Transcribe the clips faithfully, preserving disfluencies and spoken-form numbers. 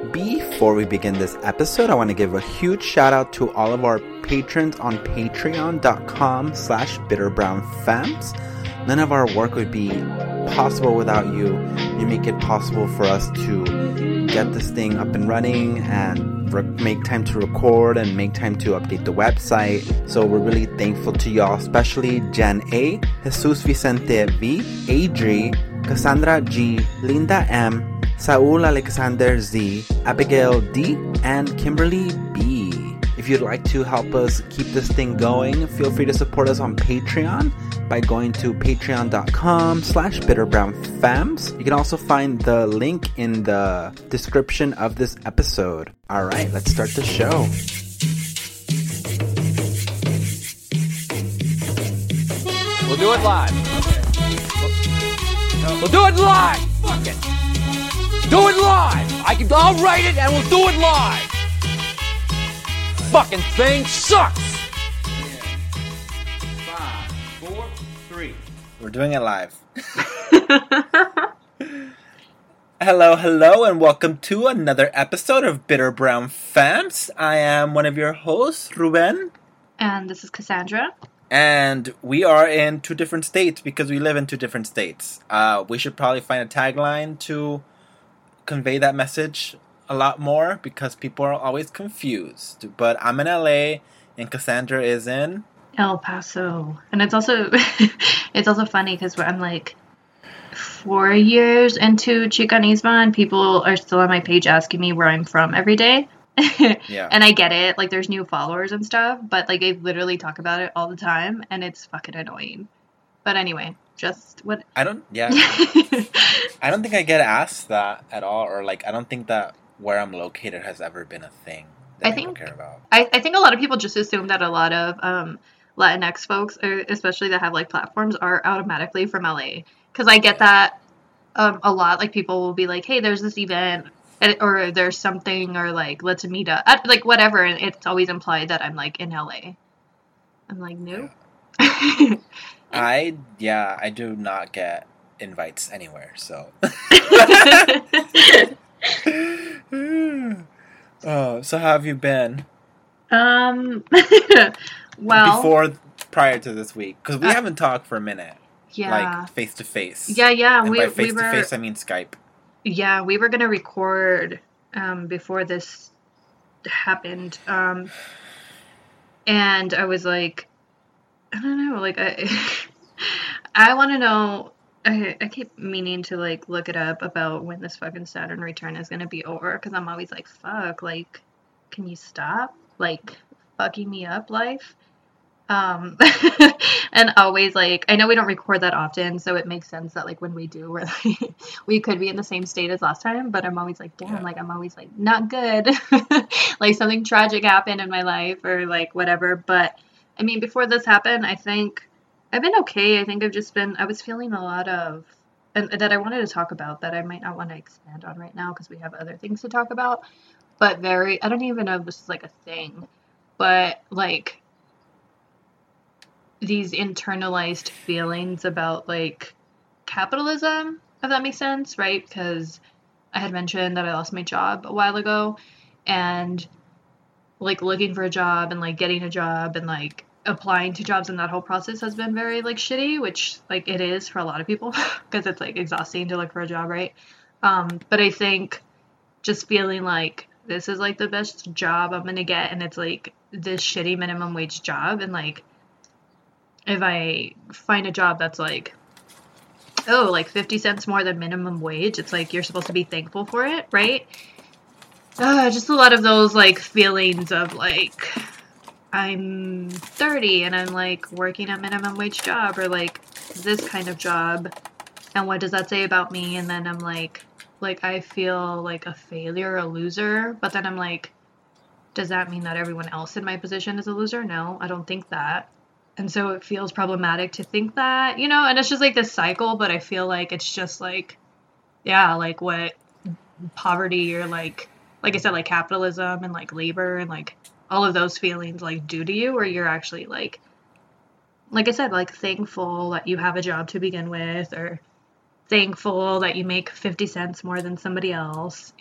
Before we begin this episode, I want to give a huge shout out to all of our patrons on patreon.com slash bitterbrownfams. None of our work would be possible without you. You make it possible for us to get this thing up and running and re- make time to record and make time to update the website. So we're really thankful to y'all, especially Jen A, Jesus Vicente V, Adri, Cassandra G, Linda M, Saul Alexander Z, Abigail D, and Kimberly B. If you'd like to help us keep this thing going, feel free to support us on Patreon by going to patreon.com slash bitterbrownfams. You can also find the link in the description of this episode. Alright, let's start the show. We'll do it live. We'll do it live! Fuck it! Do it live! I can, I'll write it and we'll do it live! Fucking thing sucks! Five, four, three. We're doing it live. Hello, hello, and welcome to another episode of Bitter Brown Fams. I am one of your hosts, Ruben. And this is Cassandra. And we are in two different states because we live in two different states. Uh, we should probably find a tagline to convey that message a lot more because people are always confused. But I'm in L A and Cassandra is in El Paso. And it's also it's also funny because I'm like four years into Chicanismo and people are still on my page asking me where I'm from every day. Yeah. And I get it, like there's new followers and stuff, but like I literally talk about it all the time and it's fucking annoying. But anyway, just what I don't yeah I don't think I get asked that at all, or like I don't think that where I'm located has ever been a thing that I people think care about. I, I think a lot of people just assume that a lot of um Latinx folks, or especially that have like platforms, are automatically from L A, because I get that um a lot. Like people will be like, hey, there's this event or there's something, or like let's meet up, like whatever, and it's always implied that I'm like in L A. I'm like, no. Yeah. I yeah I do not get invites anywhere, so oh, so how have you been? Um well, before prior to this week, because we uh, haven't talked for a minute. Yeah, like face to face. Yeah, yeah. And we by face we were, to face, I mean Skype. Yeah, we were gonna record um, before this happened, um, and I was like, I don't know, like I, I want to know. I I keep meaning to like look it up about when this fucking Saturn return is gonna be over, because I'm always like, fuck, like, can you stop, like, fucking me up, life. Um, and always like, I know we don't record that often, so it makes sense that like when we do, we're like, we could be in the same state as last time, but I'm always like, damn, yeah. Like I'm always like, not good. Like something tragic happened in my life or like whatever. But I mean, before this happened, I think I've been okay. I think I've just been, I was feeling a lot of, and that I wanted to talk about that I might not want to expand on right now because we have other things to talk about, but very, I don't even know if this is like a thing, but like, these internalized feelings about like capitalism, if that makes sense, right? Because I had mentioned that I lost my job a while ago, and like looking for a job and like getting a job and like applying to jobs, and that whole process has been very like shitty, which like it is for a lot of people because it's like exhausting to look for a job, right? Um, but I think just feeling like this is like the best job I'm gonna get, and it's like this shitty minimum wage job, and like if I find a job that's like, oh, like fifty cents more than minimum wage, it's like you're supposed to be thankful for it, right? Uh, just a lot of those like feelings of like, I'm thirty and I'm like working a minimum wage job or like this kind of job, and what does that say about me? And then I'm like, like I feel like a failure, a loser, but then I'm like, does that mean that everyone else in my position is a loser? No, I don't think that. And so it feels problematic to think that, you know, and it's just like this cycle, but I feel like it's just like, yeah, like what poverty or like, like I said, like capitalism and like labor and like all of those feelings like do to you, where you're actually like, like I said, like thankful that you have a job to begin with, or thankful that you make fifty cents more than somebody else.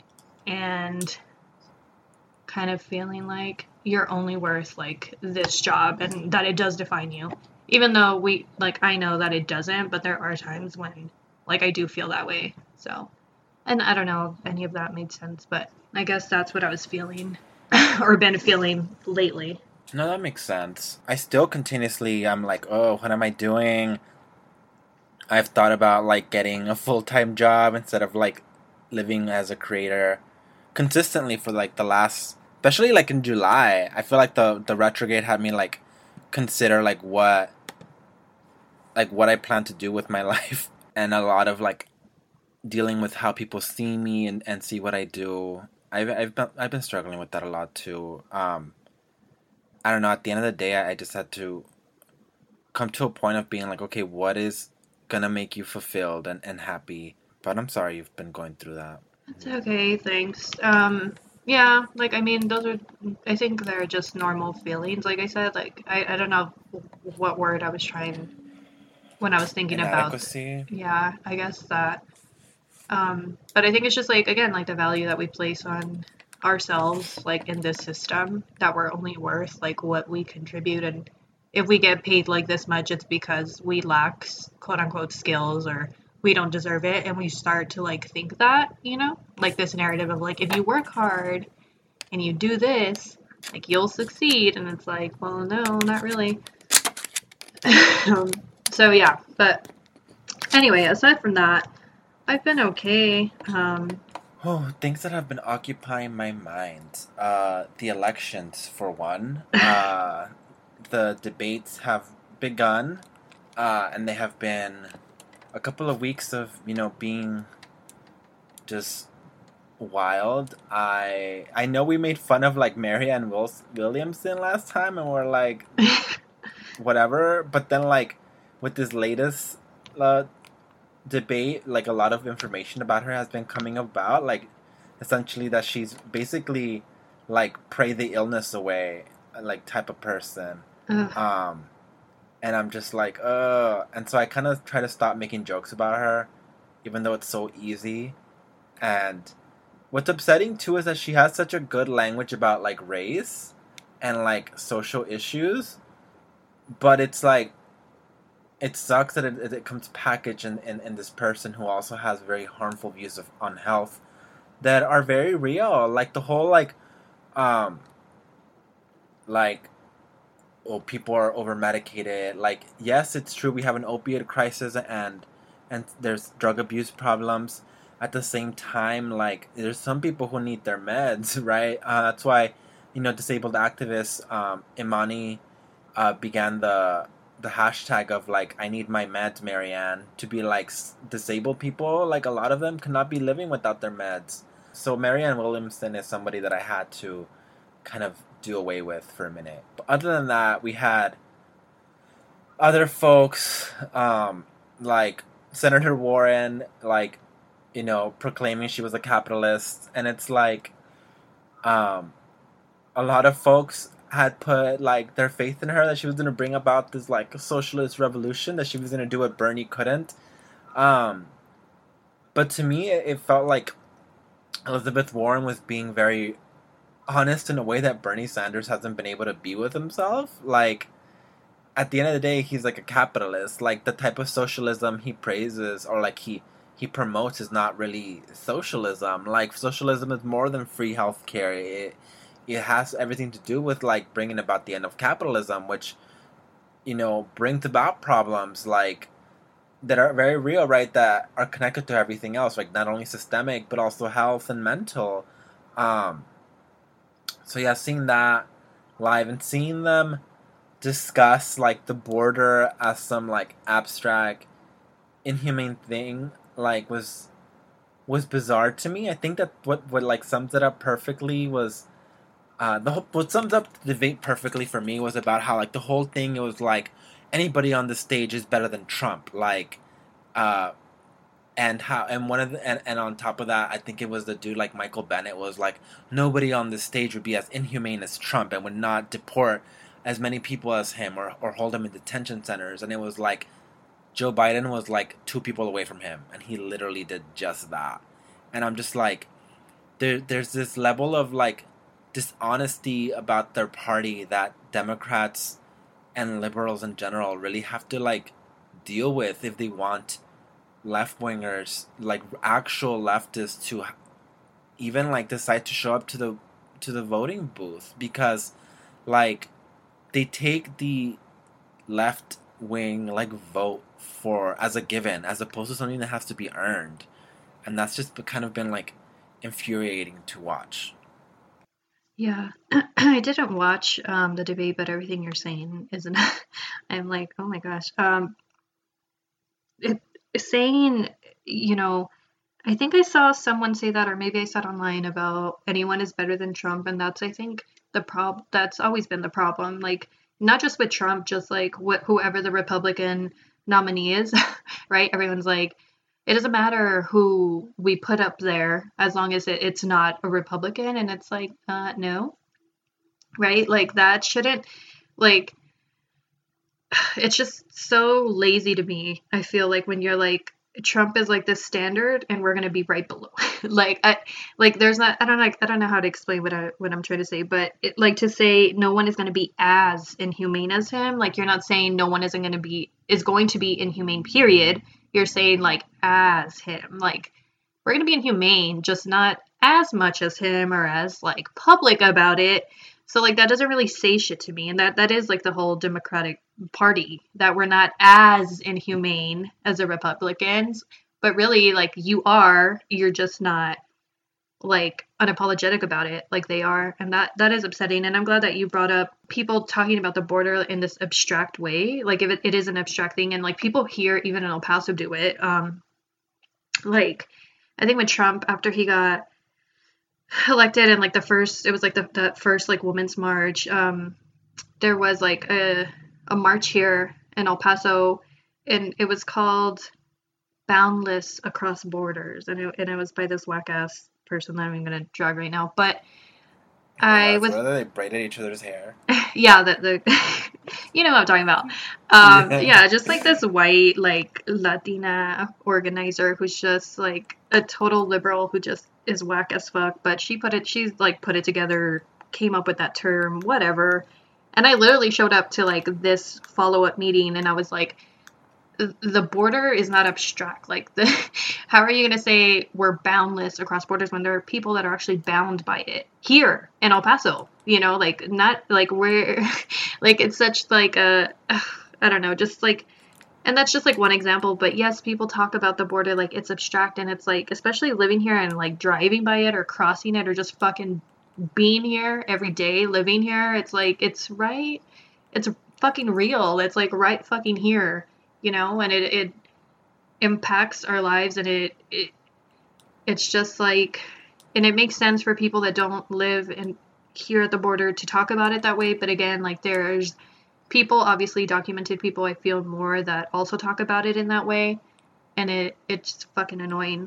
and kind of feeling like you're only worth like this job and that it does define you. Even though we like I know that it doesn't, but there are times when like I do feel that way. So, and I don't know if any of that made sense, but I guess that's what I was feeling or been feeling lately. No, that makes sense. I still continuously, I'm like, oh, what am I doing? I've thought about like getting a full-time job instead of like living as a creator consistently for like the last, especially like in July. I feel like the the retrograde had me like consider like what like what I plan to do with my life, and a lot of like dealing with how people see me and, and see what I do. I've I've been I've been struggling with that a lot too. Um, I don't know. At the end of the day, I, I just had to come to a point of being like, okay, what is gonna make you fulfilled and, and happy? But I'm sorry you've been going through that. It's okay, thanks. Um, yeah, like I mean, those are. I think they're just normal feelings. Like I said, like I I don't know what word I was trying when I was thinking about. Inadequacy. Yeah, I guess that. Um, but I think it's just like again, like the value that we place on ourselves, like in this system, that we're only worth like what we contribute, and if we get paid like this much, it's because we lack quote unquote skills or we don't deserve it, and we start to like think that, you know, like this narrative of like if you work hard and you do this, like you'll succeed, and it's like, well, no, not really. um, so yeah, but anyway, aside from that, I've been okay. Um, Oh, things that have been occupying my mind. Uh, the elections, for one. Uh, the debates have begun, uh, and they have been a couple of weeks of, you know, being just wild. I I know we made fun of, like, Marianne Wills- Williamson last time, and we're like, whatever. But then, like, with this latest uh, debate, like, a lot of information about her has been coming about, like, essentially that she's basically, like, pray the illness away, like, type of person. ugh. Um, and I'm just like, uh, and so I kind of try to stop making jokes about her, even though it's so easy. And what's upsetting too is that she has such a good language about like race and like social issues, but it's like, it sucks that it, it comes packaged in, in, in this person who also has very harmful views of on health that are very real. Like the whole like, um, like, oh, people are over medicated. Like, yes, it's true we have an opiate crisis and and there's drug abuse problems. At the same time, like, there's some people who need their meds, right? Uh, that's why, you know, disabled activists, um, Imani, uh, began the the hashtag of like, I need my meds, Marianne, to be like s- disabled people. Like, a lot of them cannot be living without their meds. So Marianne Williamson is somebody that I had to kind of do away with for a minute. But other than that, we had other folks, um, like Senator Warren, like, you know, proclaiming she was a capitalist. And it's like, um, a lot of folks had put like their faith in her that she was going to bring about this like socialist revolution, that she was going to do what Bernie couldn't. Um, but to me, it, it felt like Elizabeth Warren was being very honest in a way that Bernie Sanders hasn't been able to be with himself. Like, at the end of the day, he's like a capitalist. Like, the type of socialism he praises or like he he promotes is not really socialism. Like, socialism is more than free healthcare. It it has everything to do with like bringing about the end of capitalism, which, you know, brings about problems like that are very real, right? That are connected to everything else, like not only systemic but also health and mental. Um, So yeah, seeing that live and seeing them discuss like the border as some like abstract, inhumane thing, like was was bizarre to me. I think that what what like sums it up perfectly was uh the whole, what sums up the debate perfectly for me was about how like the whole thing, it was like anybody on the stage is better than Trump, like uh and how and one of the and, and on top of that, I think it was the dude like Michael Bennett was like, nobody on the stage would be as inhumane as Trump and would not deport as many people as him or, or hold him in detention centers. And it was like Joe Biden was like two people away from him, and he literally did just that. And I'm just like, there there's this level of like dishonesty about their party that Democrats and liberals in general really have to like deal with if they want left wingers, like actual leftists, to even like decide to show up to the to the voting booth, because like they take the left wing like vote for as a given, as opposed to something that has to be earned, and that's just kind of been like infuriating to watch. Yeah, I didn't watch um, the debate, but everything you're saying isn't. I'm like, oh my gosh. Um, it, saying, you know, I think I saw someone say that, or maybe I saw it online about anyone is better than Trump, and that's I think the prob. That's always been the problem. Like not just with Trump, just like wh- whoever the Republican nominee is, right? Everyone's like, it doesn't matter who we put up there as long as it, it's not a Republican, and it's like, uh, no, right? Like that shouldn't like. It's just so lazy to me. I feel like when you're like Trump is like this standard and we're gonna be right below. like I like there's not I don't like I don't know how to explain what I what I'm trying to say, but it, like to say no one is gonna be as inhumane as him. Like you're not saying no one isn't gonna be is going to be inhumane. Period. You're saying like as him. Like we're gonna be inhumane, just not as much as him or as like public about it. So like that doesn't really say shit to me, and that that is like the whole Democratic Party, that we're not as inhumane as the Republicans, but really like you are, you're just not like unapologetic about it like they are, and that that is upsetting. And I'm glad that you brought up people talking about the border in this abstract way, like if it, it is an abstract thing, and like people here even in El Paso do it. Um, like I think with Trump after he got elected and like the first it was like the, the first like women's march, um there was like a a march here in El Paso, and it was called Boundless Across Borders, and it, and it was by this whack ass person that I'm gonna drag right now, but I was whether they braided each other's hair. yeah, the, the you know what I'm talking about. Um yeah, just like this white like Latina organizer who's just like a total liberal who just is whack as fuck, but she put it she's like put it together, came up with that term, whatever. And I literally showed up to like this follow-up meeting, and I was like, the border is not abstract. Like the how are you going to say we're boundless across borders when there are people that are actually bound by it here in El Paso, you know, like not like we're like it's such like a I don't know, just like, and that's just like one example. But yes, people talk about the border like it's abstract, and it's like, especially living here and like driving by it or crossing it or just fucking being here every day, living here, it's like it's right, it's fucking real, it's like right fucking here, you know, and it it impacts our lives, and it it it's just like, and it makes sense for people that don't live in here at the border to talk about it that way. But again, like there's people, obviously documented people, I feel more that also talk about it in that way, and it it's fucking annoying.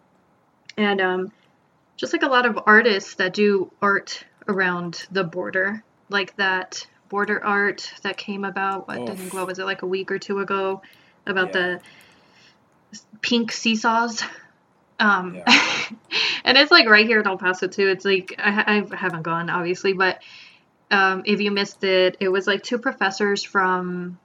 And um just like a lot of artists that do art around the border, like that border art that came about, what, I think, what was it, like a week or two ago, about yeah. the pink seesaws. Um, yeah. And it's like right here in El Paso too. It's like, I, I haven't gone obviously, but um, if you missed it, it was like two professors from,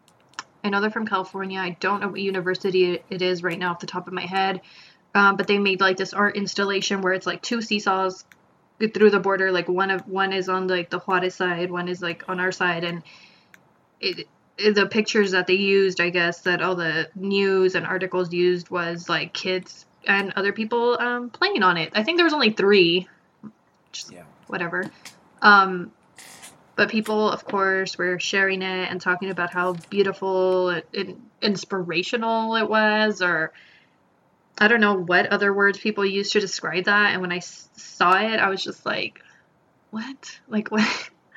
I know they're from California. I don't know what university it is right now off the top of my head. Um, but they made like this art installation where it's like two seesaws through the border. Like one of one is on like the Juarez side, one is like on our side, and it, it, the pictures that they used, I guess, that all the news and articles used was like kids and other people um, playing on it. I think there was only three, just yeah. whatever. Um, but people, of course, were sharing it and talking about how beautiful and inspirational it was, or I don't know what other words people use to describe that. And when I s- saw it, I was just like, what? Like, what?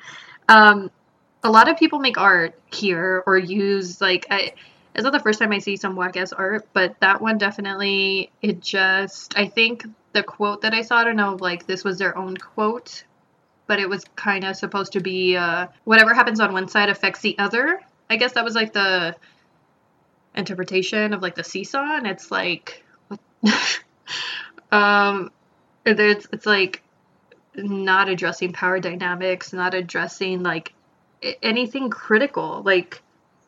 um, a lot of people make art here or use, like, I, it's not the first time I see some whack-ass art, but that one definitely, it just, I think the quote that I saw, I don't know, like, this was their own quote, but it was kind of supposed to be, uh, whatever happens on one side affects the other. I guess that was, like, the interpretation of, like, the seesaw, and it's like, um, There's, it's like not addressing power dynamics, not addressing like anything critical. Like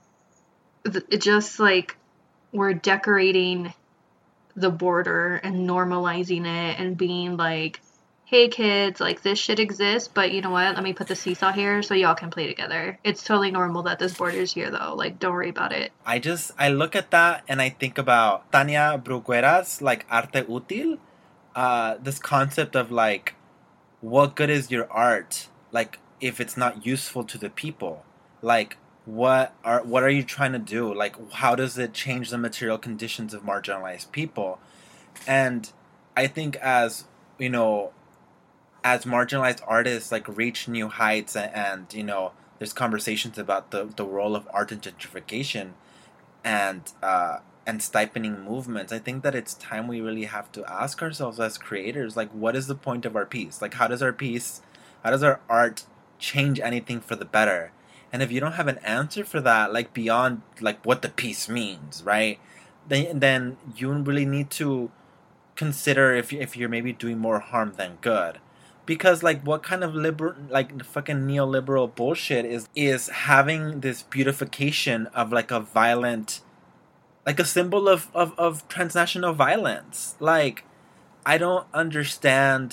it just like we're decorating the border and normalizing it and being like, hey kids, like this shit exists, but you know what? Let me put the seesaw here so y'all can play together. It's totally normal that this border's here though. Like, don't worry about it. I just, I look at that and I think about Tania Bruguera's like Arte Útil. Uh, this concept of like, what good is your art? Like, if it's not useful to the people, like, what are what are you trying to do? Like, how does it change the material conditions of marginalized people? And I think as, you know, as marginalized artists like reach new heights and, and you know, there's conversations about the, the role of art in gentrification and uh, and stipending movements, I think that it's time we really have to ask ourselves as creators, like, what is the point of our piece? Like, how does our piece, how does our art change anything for the better? And if you don't have an answer for that, like beyond like what the piece means, right? Then then you really need to consider if if you're maybe doing more harm than good. Because like what kind of liberal, like fucking neoliberal bullshit is is having this beautification of like a violent, like a symbol of, of, of transnational violence. Like, I don't understand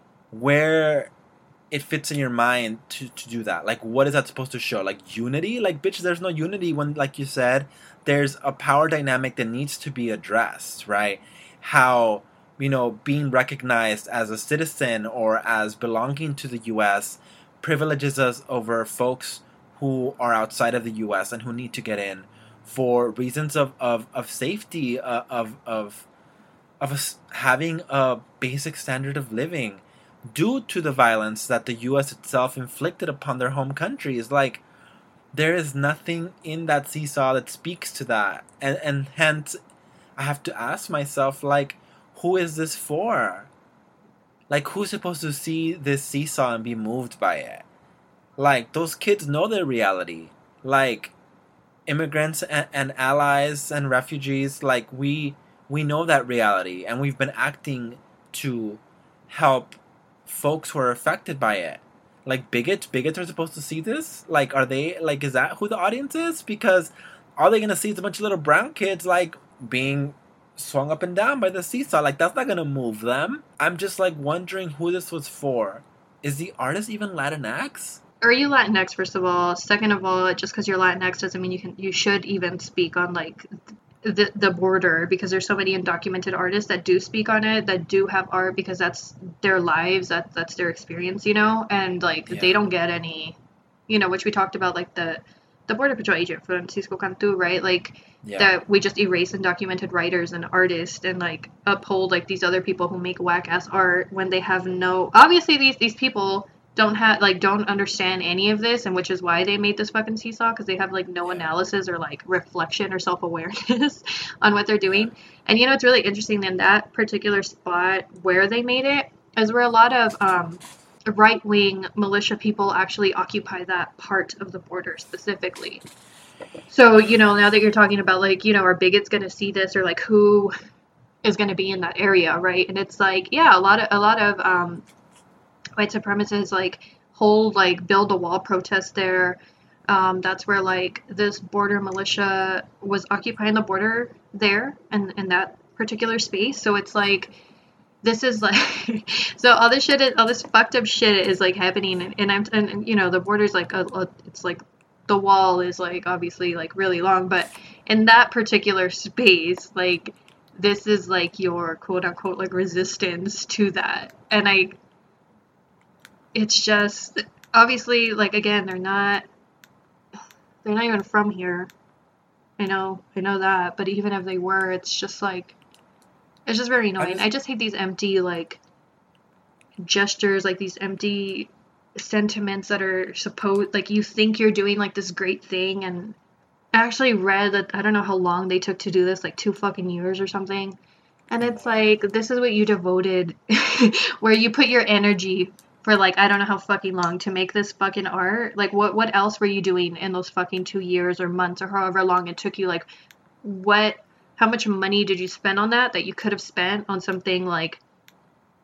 where it fits in your mind to, to do that. Like, what is that supposed to show? Like, unity? Like, bitch, there's no unity when, like you said, there's a power dynamic that needs to be addressed, right? How, you know, being recognized as a citizen or as belonging to the U S privileges us over folks who are outside of the U S and who need to get in for reasons of, of, of safety, uh, of, of, of us having a basic standard of living, due to the violence that the U S itself inflicted upon their home countries. Like, there is nothing in that seesaw that speaks to that. And, and hence, I have to ask myself, like, who is this for? Like, who's supposed to see this seesaw and be moved by it? Like, those kids know their reality. Like, immigrants and, and allies and refugees, like, we we know that reality. And we've been acting to help folks who are affected by it. Like, bigots bigots are supposed to see this? Like, are they, like, is that who the audience is? Because all they're gonna see is a bunch of little brown kids, like, being swung up and down by the seesaw. Like, that's not gonna move them. I'm just, like, wondering who this was for. Is the artist even Latinx? Are you Latinx, first of all? Second of all, just because you're Latinx doesn't mean you can you should even speak on, like, the the border, because there's so many undocumented artists that do speak on it, that do have art, because that's their lives, that that's their experience, you know, and like yeah. They don't get any, you know, which we talked about, like the the Border Patrol agent Francisco Cantu, right? Like yeah. That we just erase undocumented writers and artists and like uphold like these other people who make whack ass art when they have no, obviously these these people don't have like don't understand any of this, and which is why they made this fucking seesaw, because they have like no analysis or like reflection or self-awareness on what they're doing. And you know, it's really interesting in that particular spot where they made it is where a lot of um right-wing militia people actually occupy that part of the border specifically. So, you know, now that you're talking about like, you know, are bigots going to see this, or like who is going to be in that area, right? And it's like, yeah, a lot of a lot of um white supremacists like hold like build a wall protest there. Um, that's where like this border militia was occupying the border there and in that particular space. So it's like, this is like, so all this shit, is, all this fucked up shit is like happening. And, and I'm, and, and you know, the border's like, a, a, it's like the wall is like obviously like really long, but in that particular space, like this is like your quote unquote like resistance to that. And I, it's just, obviously, like, again, they're not, they're not even from here. I know, I know that, but even if they were, it's just, like, it's just very annoying. I just, I just hate these empty, like, gestures, like, these empty sentiments that are supposed, like, you think you're doing, like, this great thing, and I actually read that, I don't know how long they took to do this, like, two fucking years or something, and it's like, this is what you devoted, where you put your energy for like, I don't know how fucking long to make this fucking art. Like, what what else were you doing in those fucking two years or months or however long it took you? Like, what, how much money did you spend on that that you could have spent on something like,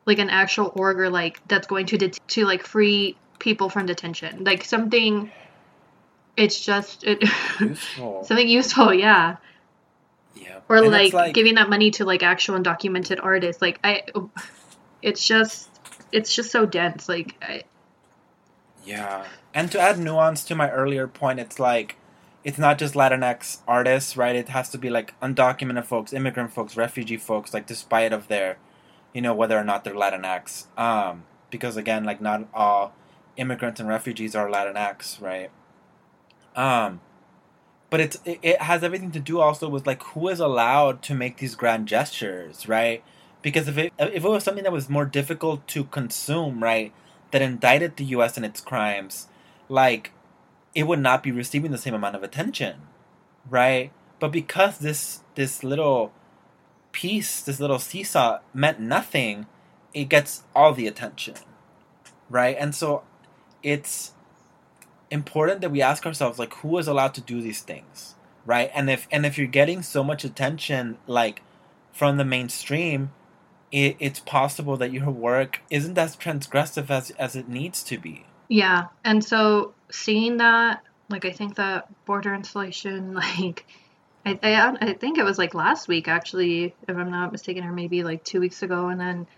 like an actual org or like that's going to det- to like free people from detention, like something. It's just it Useful. something useful, yeah. Yeah. Or And like, it's like giving that money to like actual undocumented artists. Like I, it's just it's just so dense. Like I, yeah. And to add nuance to my earlier point, it's like it's not just Latinx artists, right? It has to be like undocumented folks, immigrant folks, refugee folks, like despite of their, you know, whether or not they're Latinx. Um, because again, like not all immigrants and refugees are Latinx, right? Um, but it's it, it has everything to do also with like who is allowed to make these grand gestures, right? Because if it if it was something that was more difficult to consume, right, that indicted the U S and its crimes, like it would not be receiving the same amount of attention, right? But because this this little piece, this little seesaw meant nothing, it gets all the attention, right? And so it's important that we ask ourselves, like, who is allowed to do these things, right? And if and if you're getting so much attention, like, from the mainstream, it, it's possible that your work isn't as transgressive as as it needs to be. yeah. And so seeing that, like, I think that border installation, like, I, I I think it was like last week actually, if I'm not mistaken, or maybe like two weeks ago, and then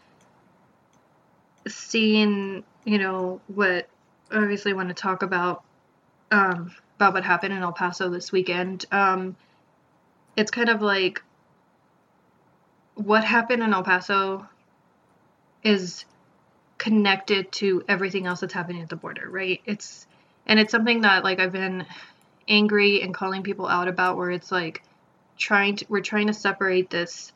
seeing, you know, what obviously want to talk about um, about what happened in El Paso this weekend. Um, it's kind of like what happened in El Paso is connected to everything else that's happening at the border, right? It's and it's something that like I've been angry and calling people out about, where it's like trying to we're trying to separate this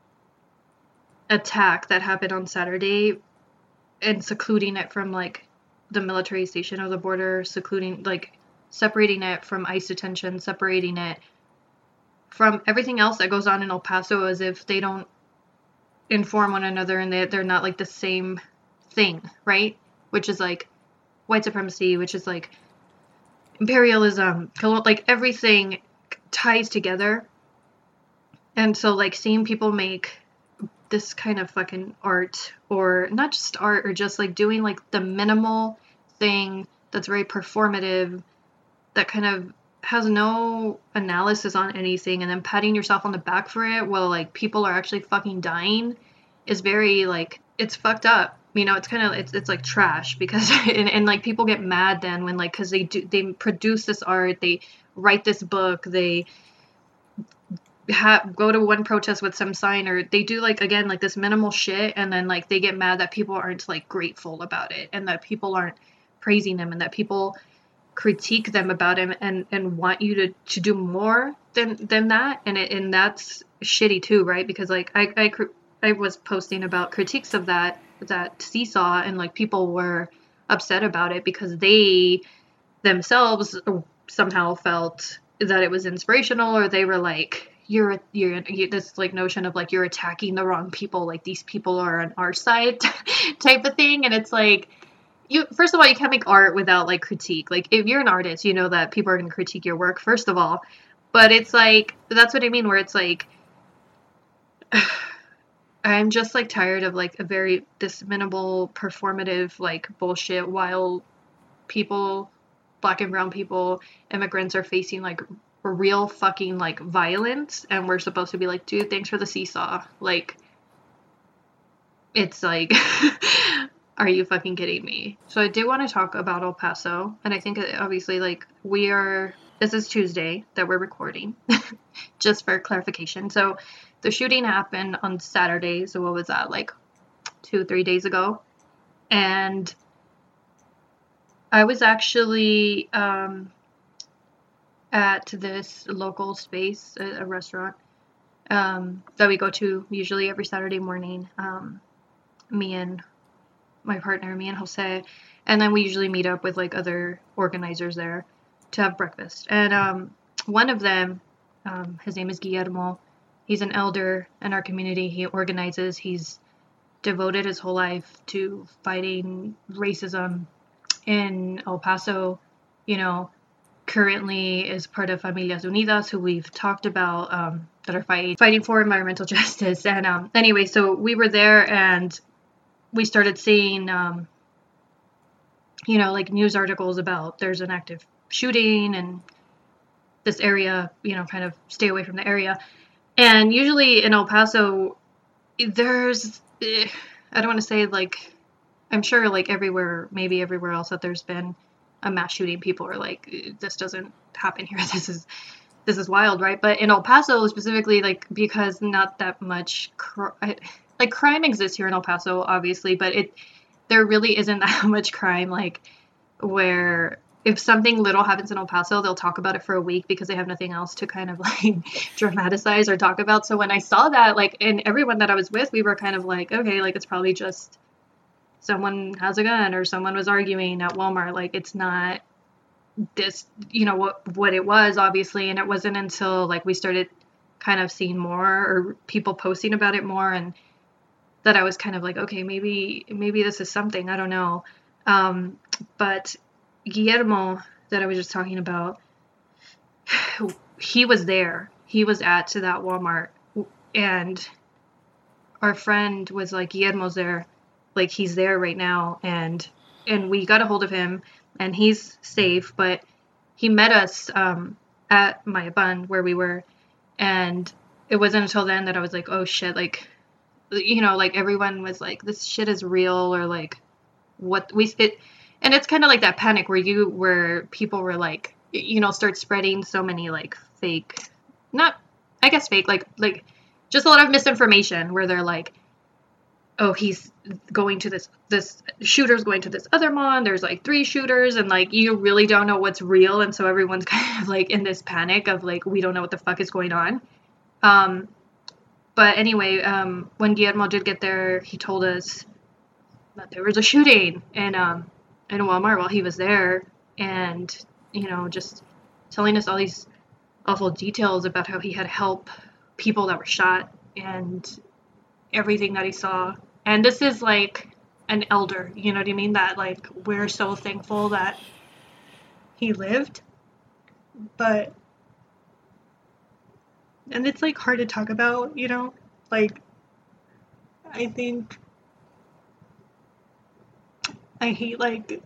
attack that happened on Saturday and secluding it from like the military station of the border, secluding, like, separating it from ICE detention, separating it from everything else that goes on in El Paso, as if they don't inform one another and they, they're not, like, the same thing, right? Which is, like, white supremacy, which is, like, imperialism, like, everything ties together. And so, like, seeing people make this kind of fucking art, or not just art, or just like doing like the minimal thing that's very performative, that kind of has no analysis on anything, and then patting yourself on the back for it while like people are actually fucking dying, is very like, it's fucked up. You know, it's kind of, it's it's like trash, because and, and like people get mad then when like, because they do they produce this art, they write this book, they Ha- go to one protest with some sign, or they do like, again, like this minimal shit, and then like they get mad that people aren't like grateful about it, and that people aren't praising them, and that people critique them about him, and and want you to to do more than than that, and it, and that's shitty too, right? Because like I I I was posting about critiques of that that seesaw, and like people were upset about it because they themselves somehow felt that it was inspirational, or they were like, you're you're you, this like notion of like you're attacking the wrong people, like these people are on our side type of thing. And it's like, you first of all, you can't make art without like critique. Like if you're an artist, you know that people are going to critique your work first of all. But it's like, that's what I mean, where it's like I'm just like tired of like a very this minimal performative like bullshit, while people, black and brown people, immigrants, are facing like real fucking like violence, and we're supposed to be like, dude, thanks for the seesaw. Like, it's like are you fucking kidding me? So I do want to talk about El Paso, and I think obviously like we are, this is Tuesday that we're recording, just for clarification. So the shooting happened on Saturday, so what was that, like two three days ago? And I was actually um at this local space, a, a restaurant, um, that we go to usually every Saturday morning. Um, me and my partner, me and Jose, and then we usually meet up with like other organizers there to have breakfast. And um, one of them, um, his name is Guillermo. He's an elder in our community. He organizes. He's devoted his whole life to fighting racism in El Paso. You know, currently is part of Familias Unidas, who we've talked about, um, that are fight, fighting for environmental justice. And um, anyway, so we were there, and we started seeing, um, you know, like news articles about there's an active shooting and this area, you know, kind of stay away from the area. And usually in El Paso, there's, eh, I don't want to say like, I'm sure like everywhere, maybe everywhere else that there's been a mass shooting, people are like, this doesn't happen here. This is, this is wild, right? But in El Paso specifically, like, because not that much, cr- like crime exists here in El Paso, obviously, but it, there really isn't that much crime, like where if something little happens in El Paso, they'll talk about it for a week because they have nothing else to kind of like dramatize or talk about. So when I saw that, like, and everyone that I was with, we were kind of like, okay, like it's probably just someone has a gun or someone was arguing at Walmart. Like it's not this, you know, what what it was, obviously. And it wasn't until like we started kind of seeing more or people posting about it more, and that I was kind of like, okay, maybe maybe this is something, I don't know. Um, but Guillermo that I was just talking about, he was there. He was at to that Walmart, and our friend was like, Guillermo's there, like he's there right now, and and we got a hold of him, and he's safe. But he met us um, at Mayapan where we were, and it wasn't until then that I was like, oh shit, like, you know, like everyone was like, this shit is real, or like what we it. And it's kind of like that panic where you, where people were like, you know, start spreading so many like fake, not, I guess fake, like, like just a lot of misinformation where they're like, oh, he's going to this, this shooter's going to this other mall, and there's like three shooters, and like, you really don't know what's real. And so everyone's kind of like in this panic of like, we don't know what the fuck is going on. Um, but anyway, um, when Guillermo did get there, he told us that there was a shooting, and, um, in Walmart while he was there, and, you know, just telling us all these awful details about how he had to help people that were shot and everything that he saw. And this is like an elder, you know what I mean? That like, we're so thankful that he lived, but, and it's like hard to talk about, you know, like, I think I hate, like,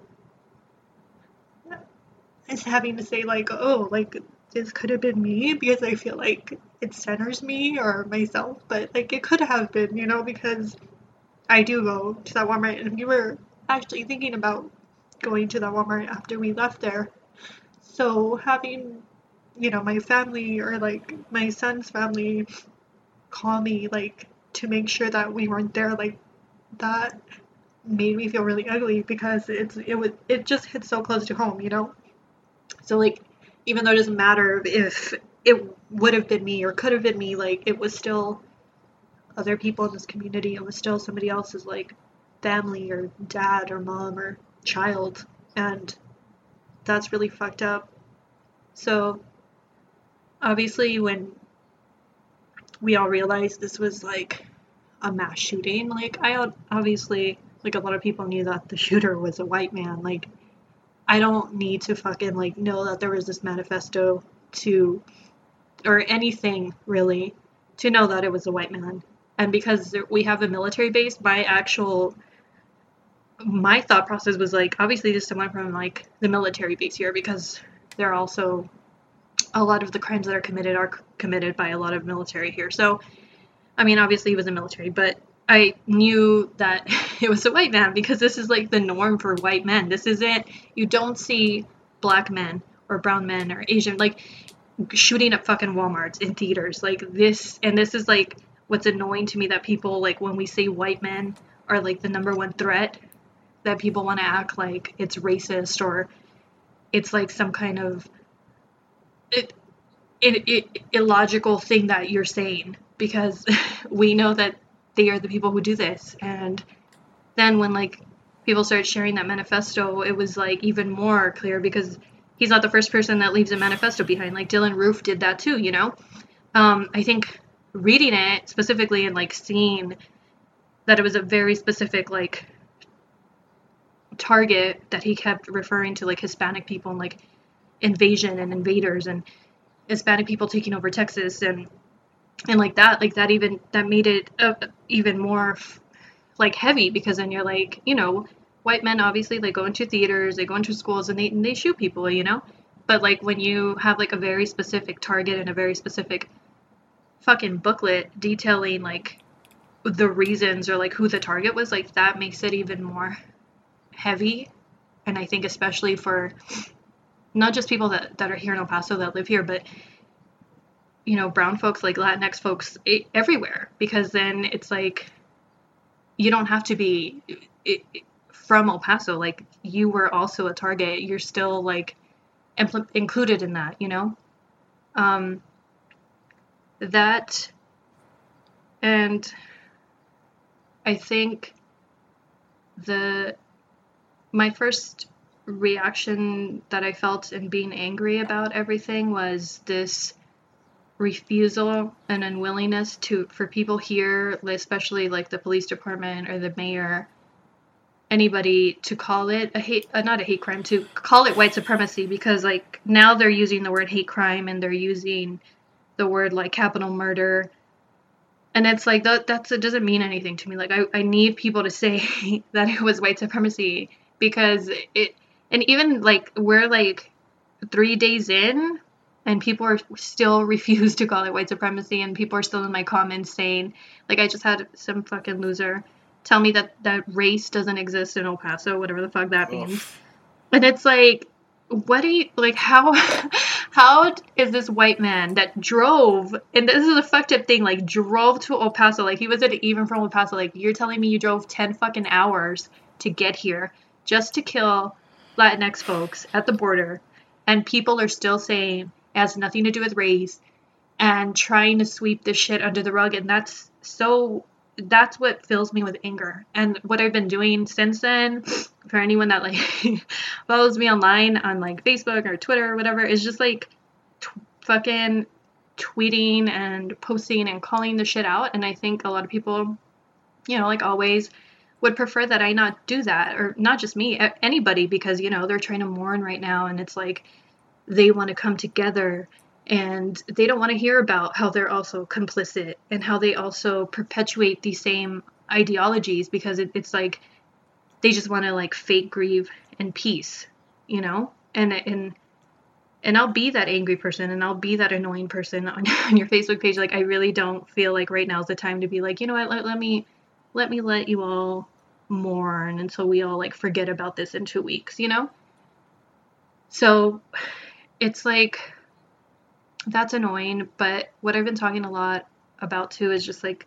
is having to say, like, oh, like, this could have been me, because I feel like it centers me or myself, but, like, it could have been, you know, because I do go to that Walmart, and we were actually thinking about going to that Walmart after we left there. So having, you know, my family, or, like, my son's family call me, like, to make sure that we weren't there, like, that made me feel really ugly, because it's it was it just hit so close to home, you know. So like, even though it doesn't matter if it would have been me or could have been me, like it was still other people in this community. It was still somebody else's like family or dad or mom or child, and that's really fucked up. So obviously when we all realized this was like a mass shooting, like I obviously, like a lot of people knew that the shooter was a white man. Like, I don't need to fucking, like, know that there was this manifesto to, or anything, really, to know that it was a white man. And because we have a military base, my actual, my thought process was, like, obviously this is someone from, like, the military base here, because there are also, a lot of the crimes that are committed are committed by a lot of military here. So, I mean, obviously he was in the military, but I knew that it was a white man, because this is like the norm for white men. This isn't, you don't see black men or brown men or Asian, like, shooting up fucking Walmarts in theaters. Like this, and this is like what's annoying to me, that people, like, when we say white men are like the number one threat, that people want to act like it's racist, or it's like some kind of it, it, it, illogical thing that you're saying, because we know that they are the people who do this. And then when like people started sharing that manifesto, it was like even more clear, because he's not the first person that leaves a manifesto behind. Like Dylan Roof did that too, you know. um I think reading it specifically and like seeing that it was a very specific like target, that he kept referring to like Hispanic people and like invasion and invaders and Hispanic people taking over Texas, and and like that, like that even, that made it uh, even more f- like heavy, because then you're like, you know, white men obviously they go into theaters, they go into schools, and they and they shoot people, you know. But like when you have like a very specific target and a very specific fucking booklet detailing like the reasons or like who the target was, like that makes it even more heavy. And I think especially for not just people that, that are here in El Paso that live here, but you know, brown folks, like Latinx folks it, everywhere, because then it's like you don't have to be it, it, from El Paso. Like you were also a target. You're still like impl- included in that, you know? Um, that, and I think the, my first reaction that I felt in being angry about everything was this refusal and unwillingness to for people here, especially like the police department or the mayor, anybody, to call it a hate uh, not a hate crime, to call it white supremacy, because like now they're using the word hate crime and they're using the word like capital murder, and it's like that that's it doesn't mean anything to me. Like I, I need people to say that it was white supremacy, because it, and even like we're like three days in and people are still refuse to call it white supremacy, and people are still in my comments saying, like, I just had some fucking loser tell me that, that race doesn't exist in El Paso, whatever the fuck that means. Ugh. And it's like, what do you, like, how, how is this white man that drove, and this is a fucked up thing, like, drove to El Paso, like, he wasn't even from El Paso, like, you're telling me you drove ten fucking hours to get here just to kill Latinx folks at the border, and people are still saying it has nothing to do with race, and trying to sweep this shit under the rug. And that's so, that's what fills me with anger. And what I've been doing since then, for anyone that like follows me online on like Facebook or Twitter or whatever, is just like t- fucking tweeting and posting and calling the shit out. And I think a lot of people, you know, like always would prefer that I not do that, or not just me, anybody, because, you know, they're trying to mourn right now, and it's like they want to come together, and they don't want to hear about how they're also complicit and how they also perpetuate these same ideologies, because it, it's like they just want to like fake grieve and peace, you know? And and and I'll be that angry person, and I'll be that annoying person on, on your Facebook page. Like, I really don't feel like right now is the time to be like, you know what, let, let me let me let you all mourn until we all like forget about this in two weeks, you know? So it's like, that's annoying. But what I've been talking a lot about too is just like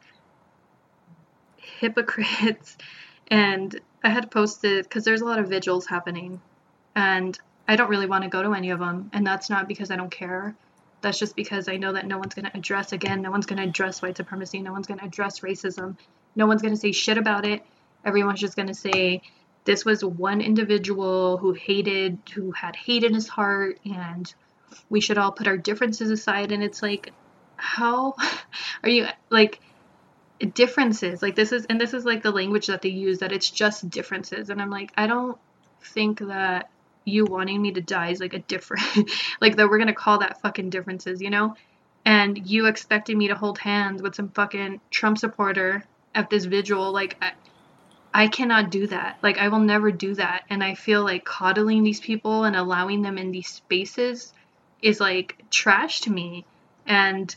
hypocrites. And I had posted, because there's a lot of vigils happening, and I don't really want to go to any of them. And that's not because I don't care. That's just because I know that no one's going to address, again, no one's going to address white supremacy. No one's going to address racism. No one's going to say shit about it. Everyone's just going to say, this was one individual who hated, who had hate in his heart, and we should all put our differences aside. And it's like, how are you, like, differences, like this is, and this is like the language that they use, that it's just differences. And I'm like, I don't think that you wanting me to die is like a different, like that we're going to call that fucking differences, you know? And you expecting me to hold hands with some fucking Trump supporter at this vigil, like, I, I cannot do that. Like, I will never do that. And I feel like coddling these people and allowing them in these spaces is like trash to me. And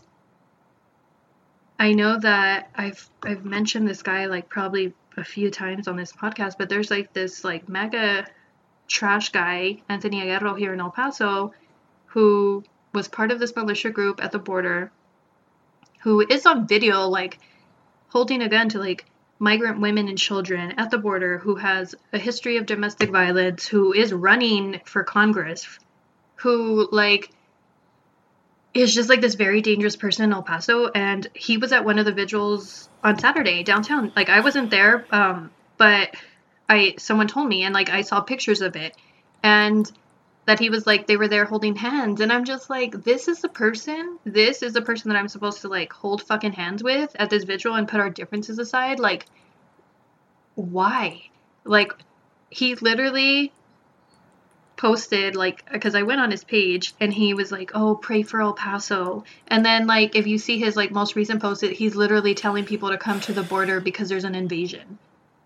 I know that I've I've mentioned this guy like probably a few times on this podcast, but there's like this like mega trash guy, Anthony Aguero, here in El Paso, who was part of this militia group at the border, who is on video like holding a gun to like migrant women and children at the border, who has a history of domestic violence, who is running for Congress, who like is just like this very dangerous person in El Paso. And he was at one of the vigils on Saturday downtown. Like, I wasn't there, um, but I someone told me, and like I saw pictures of it, and that he was like, they were there holding hands. And I'm just like, this is the person, this is the person that I'm supposed to like hold fucking hands with at this vigil and put our differences aside. Like, why? Like, he literally posted, like, because I went on his page, and he was like, oh, pray for El Paso. And then like, if you see his like most recent post, he's literally telling people to come to the border because there's an invasion.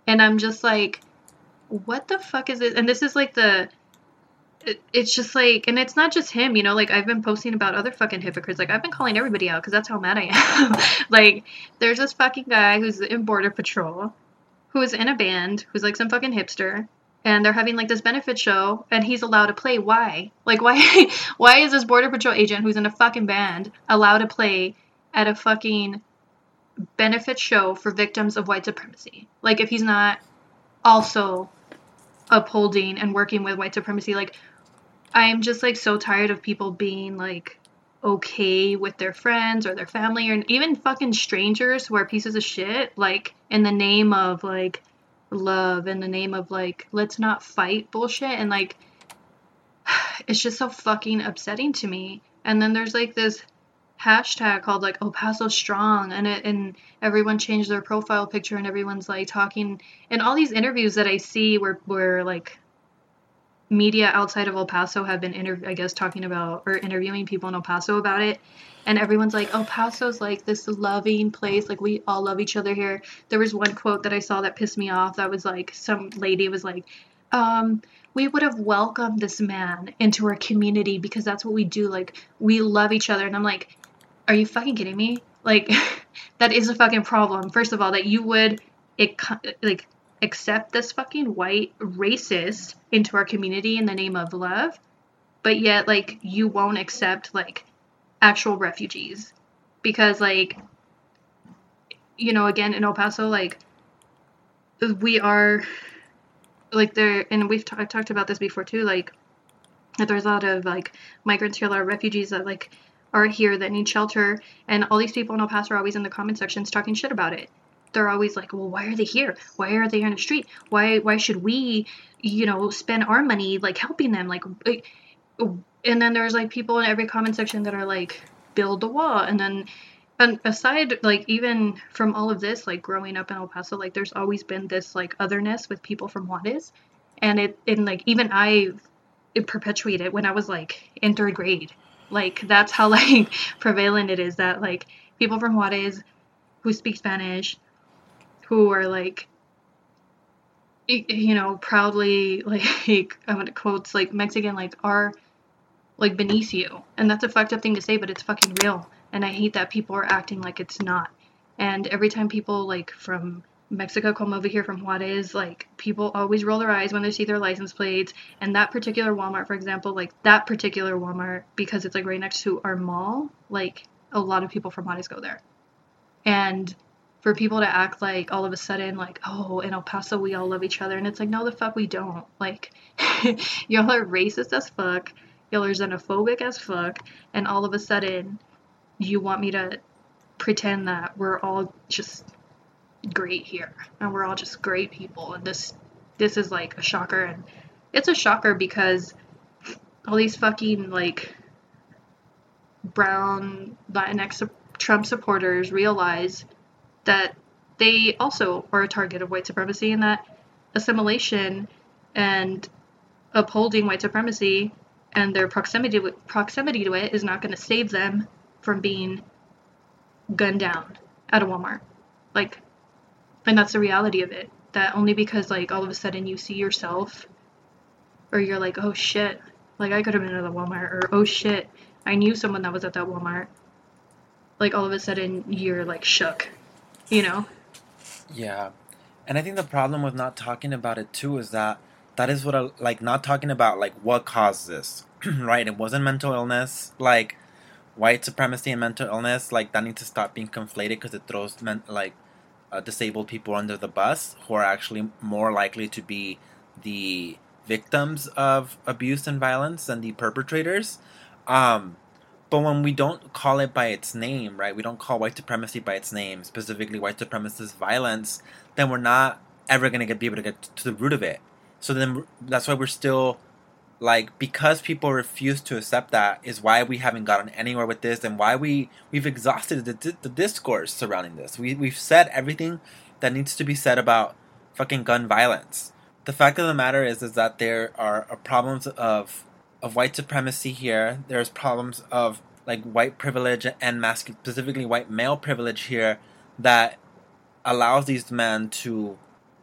And I'm just like, what the fuck is it? And this is like the, it, it's just like, and it's not just him, you know, like I've been posting about other fucking hypocrites. Like I've been calling everybody out because that's how mad I am. Like there's this fucking guy who's in Border Patrol, who is in a band, who's like some fucking hipster. And they're having like this benefit show, and he's allowed to play. Why? Like, why? Why is this Border Patrol agent who's in a fucking band allowed to play at a fucking benefit show for victims of white supremacy? Like, if he's not also upholding and working with white supremacy, like, I'm just like so tired of people being like okay with their friends or their family or even fucking strangers who are pieces of shit, like in the name of like love, in the name of like let's not fight bullshit. And like it's just so fucking upsetting to me. And then there's like this hashtag called like El Paso Strong, and it and everyone changed their profile picture, and everyone's like talking, and all these interviews that I see where where like media outside of El Paso have been interv- I guess talking about or interviewing people in El Paso about it. And everyone's like, El Paso's like this loving place. Like, we all love each other here. There was one quote that I saw that pissed me off. That was like, some lady was like, um, we would have welcomed this man into our community because that's what we do. Like, we love each other. And I'm like, are you fucking kidding me? Like, that is a fucking problem. First of all, that you would, it like, accept this fucking white racist into our community in the name of love. But yet, like, you won't accept, like, actual refugees, because like, you know, again in El Paso, like we are like there, and we've t- talked about this before too, like that there's a lot of like migrants here, a lot of refugees that like are here that need shelter, and all these people in El Paso are always in the comment sections talking shit about it. They're always like, well, why are they here? Why are they on the street? Why why should we, you know, spend our money like helping them? Like, like and then there's like people in every comment section that are like, build the wall. And then and aside, like, even from all of this, like growing up in El Paso, like there's always been this like otherness with people from Juarez. And it and like even I it perpetuated when I was like in third grade. Like that's how like prevalent it is, that like people from Juarez who speak Spanish, who are like, you know, proudly like I'm gonna quotes like Mexican, like are like beneath you. And that's a fucked up thing to say, but it's fucking real. And I hate that people are acting like it's not. And every time people like from Mexico come over here from Juarez, like people always roll their eyes when they see their license plates. And that particular Walmart, for example, like that particular Walmart, because it's like right next to our mall, like a lot of people from Juarez go there. And for people to act like all of a sudden like, oh, in El Paso we all love each other, and it's like, no the fuck we don't. Like y'all are racist as fuck, y'all are xenophobic as fuck, and all of a sudden you want me to pretend that we're all just great here and we're all just great people. And this this is like a shocker. And it's a shocker because all these fucking like brown Latinx Trump supporters realize that they also are a target of white supremacy, and that assimilation and upholding white supremacy and their proximity to, proximity to it is not going to save them from being gunned down at a Walmart. Like, and that's the reality of it. That only because, like, all of a sudden you see yourself, or you're like, oh shit, like, I could have been at the Walmart, or oh shit, I knew someone that was at that Walmart. Like, all of a sudden you're, like, shook, you know? Yeah. And I think the problem with not talking about it, too, is that that is what, I, like, not talking about, like, what caused this, right? It wasn't mental illness. Like, white supremacy and mental illness, like, that needs to stop being conflated, because it throws, men- like, uh, disabled people under the bus, who are actually more likely to be the victims of abuse and violence than the perpetrators. Um, but when we don't call it by its name, right, we don't call white supremacy by its name, specifically white supremacist violence, then we're not ever going to be able to get to the root of it. So then that's why we're still, like, because people refuse to accept that is why we haven't gotten anywhere with this, and why we, we've exhausted the, the discourse surrounding this. We, we've said everything that needs to be said about fucking gun violence. The fact of the matter is, is that there are problems of of white supremacy here. There's problems of, like, white privilege and masculine, specifically white male privilege here, that allows these men to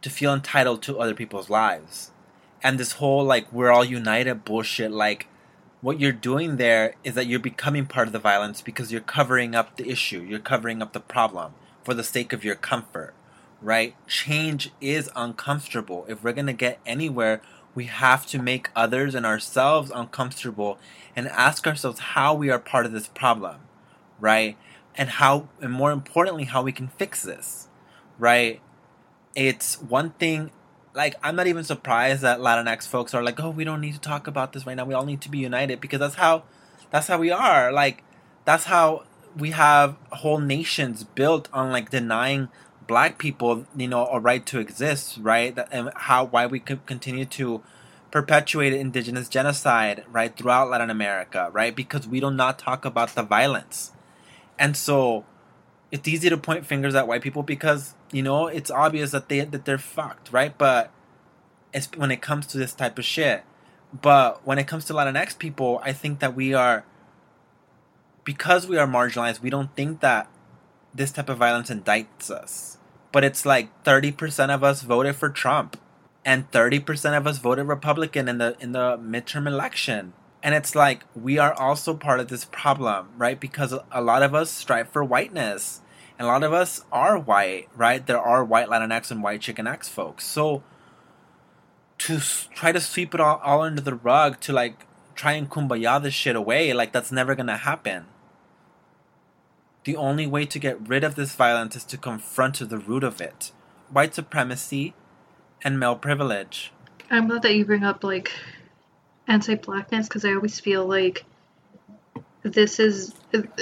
to feel entitled to other people's lives. And this whole, like, we're all united bullshit, like, what you're doing there is that you're becoming part of the violence because you're covering up the issue. You're covering up the problem for the sake of your comfort, right? Change is uncomfortable. If we're going to get anywhere, we have to make others and ourselves uncomfortable and ask ourselves how we are part of this problem, right? And how, and more importantly, how we can fix this, right? It's one thing, like, I'm not even surprised that Latinx folks are like, oh, we don't need to talk about this right now. We all need to be united, because that's how, that's how we are. Like, that's how we have whole nations built on, like, denying black people, you know, a right to exist, right? And how, why we could continue to perpetuate indigenous genocide, right, throughout Latin America, right? Because we do not talk about the violence. And so it's easy to point fingers at white people because, you know, it's obvious that they that they're fucked, right? But it's when it comes to this type of shit. But when it comes to Latinx people, I think that we are, because we are marginalized, we don't think that this type of violence indicts us. But it's like thirty percent of us voted for Trump, and thirty percent of us voted Republican in the in the midterm election. And it's like, we are also part of this problem, right? Because a lot of us strive for whiteness. And a lot of us are white, right? There are white Latinx and white Chickenx folks. So to s- try to sweep it all, all under the rug, to like try and kumbaya this shit away, like, that's never going to happen. The only way to get rid of this violence is to confront the root of it. White supremacy and male privilege. I'm glad that you bring up, like, anti-blackness, because I always feel like this is,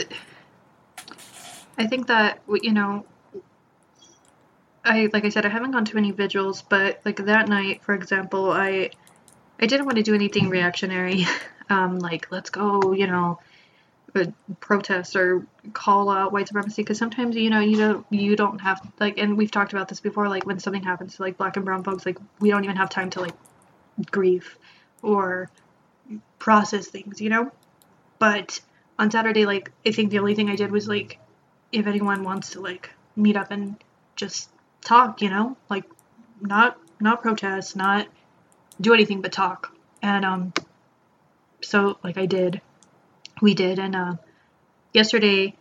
I think that, you know, I, like I said, I haven't gone to any vigils, but, like, that night, for example, I, I didn't want to do anything reactionary, um, like, let's go, you know, protest or call out white supremacy, because sometimes, you know, you don't, you don't have, like, and we've talked about this before, like, when something happens to, like, black and brown folks, like, we don't even have time to, like, grieve or process things, you know? But on Saturday, like, I think the only thing I did was, like, if anyone wants to, like, meet up and just talk, you know? Like, not, not protest, not do anything but talk. And, um, so, like, I did. We did, and, uh, yesterday,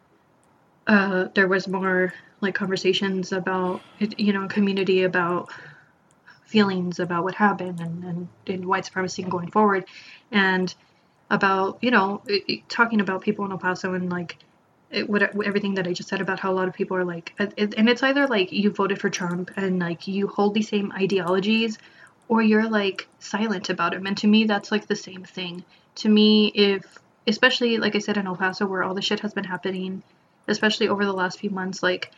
uh, there was more, like, conversations about, you know, community about feelings about what happened and, and, and white supremacy and going forward, and about, you know, it, it, talking about people in El Paso and, like, it, what, everything that I just said about how a lot of people are, like, it, and it's either, like, you voted for Trump and, like, you hold these same ideologies, or you're, like, silent about them, and to me, that's, like, the same thing. To me, if, especially, like I said, in El Paso, where all the shit has been happening, especially over the last few months, like,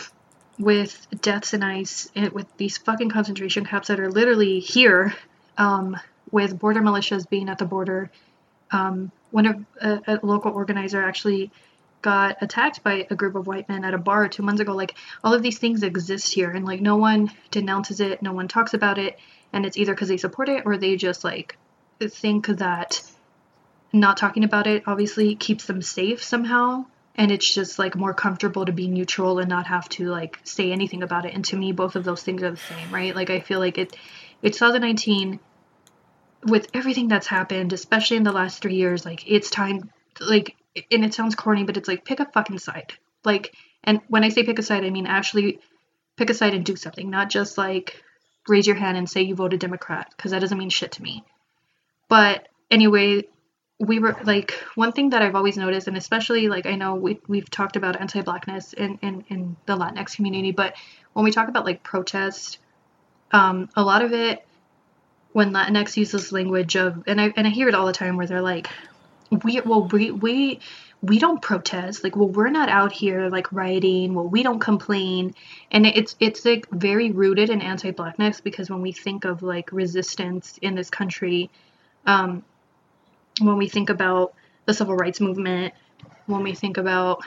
with deaths in ICE, and with these fucking concentration camps that are literally here, um, with border militias being at the border. Um, one of a, a local organizer actually got attacked by a group of white men at a bar two months ago. Like, all of these things exist here, and, like, no one denounces it, no one talks about it, and it's either because they support it or they just, like, think that not talking about it obviously keeps them safe somehow. And it's just, like, more comfortable to be neutral and not have to, like, say anything about it. And to me, both of those things are the same, right? Like, I feel like it, it's twenty nineteen, with everything that's happened, especially in the last three years, like, it's time, like, and it sounds corny, but it's like, pick a fucking side. Like, and when I say pick a side, I mean actually pick a side and do something, not just, like, raise your hand and say you voted Democrat, because that doesn't mean shit to me. But anyway, we were, like, one thing that I've always noticed, and especially, like, I know we, we've talked about anti-blackness in, in, in the Latinx community, but when we talk about, like, protest, um, a lot of it, when Latinx uses language of, and I and I hear it all the time, where they're like, we, well, we, we, we don't protest, like, well, we're not out here, like, rioting, well, we don't complain, and it's, it's, like, very rooted in anti-blackness, because when we think of, like, resistance in this country, um, when we think about the civil rights movement, when we think about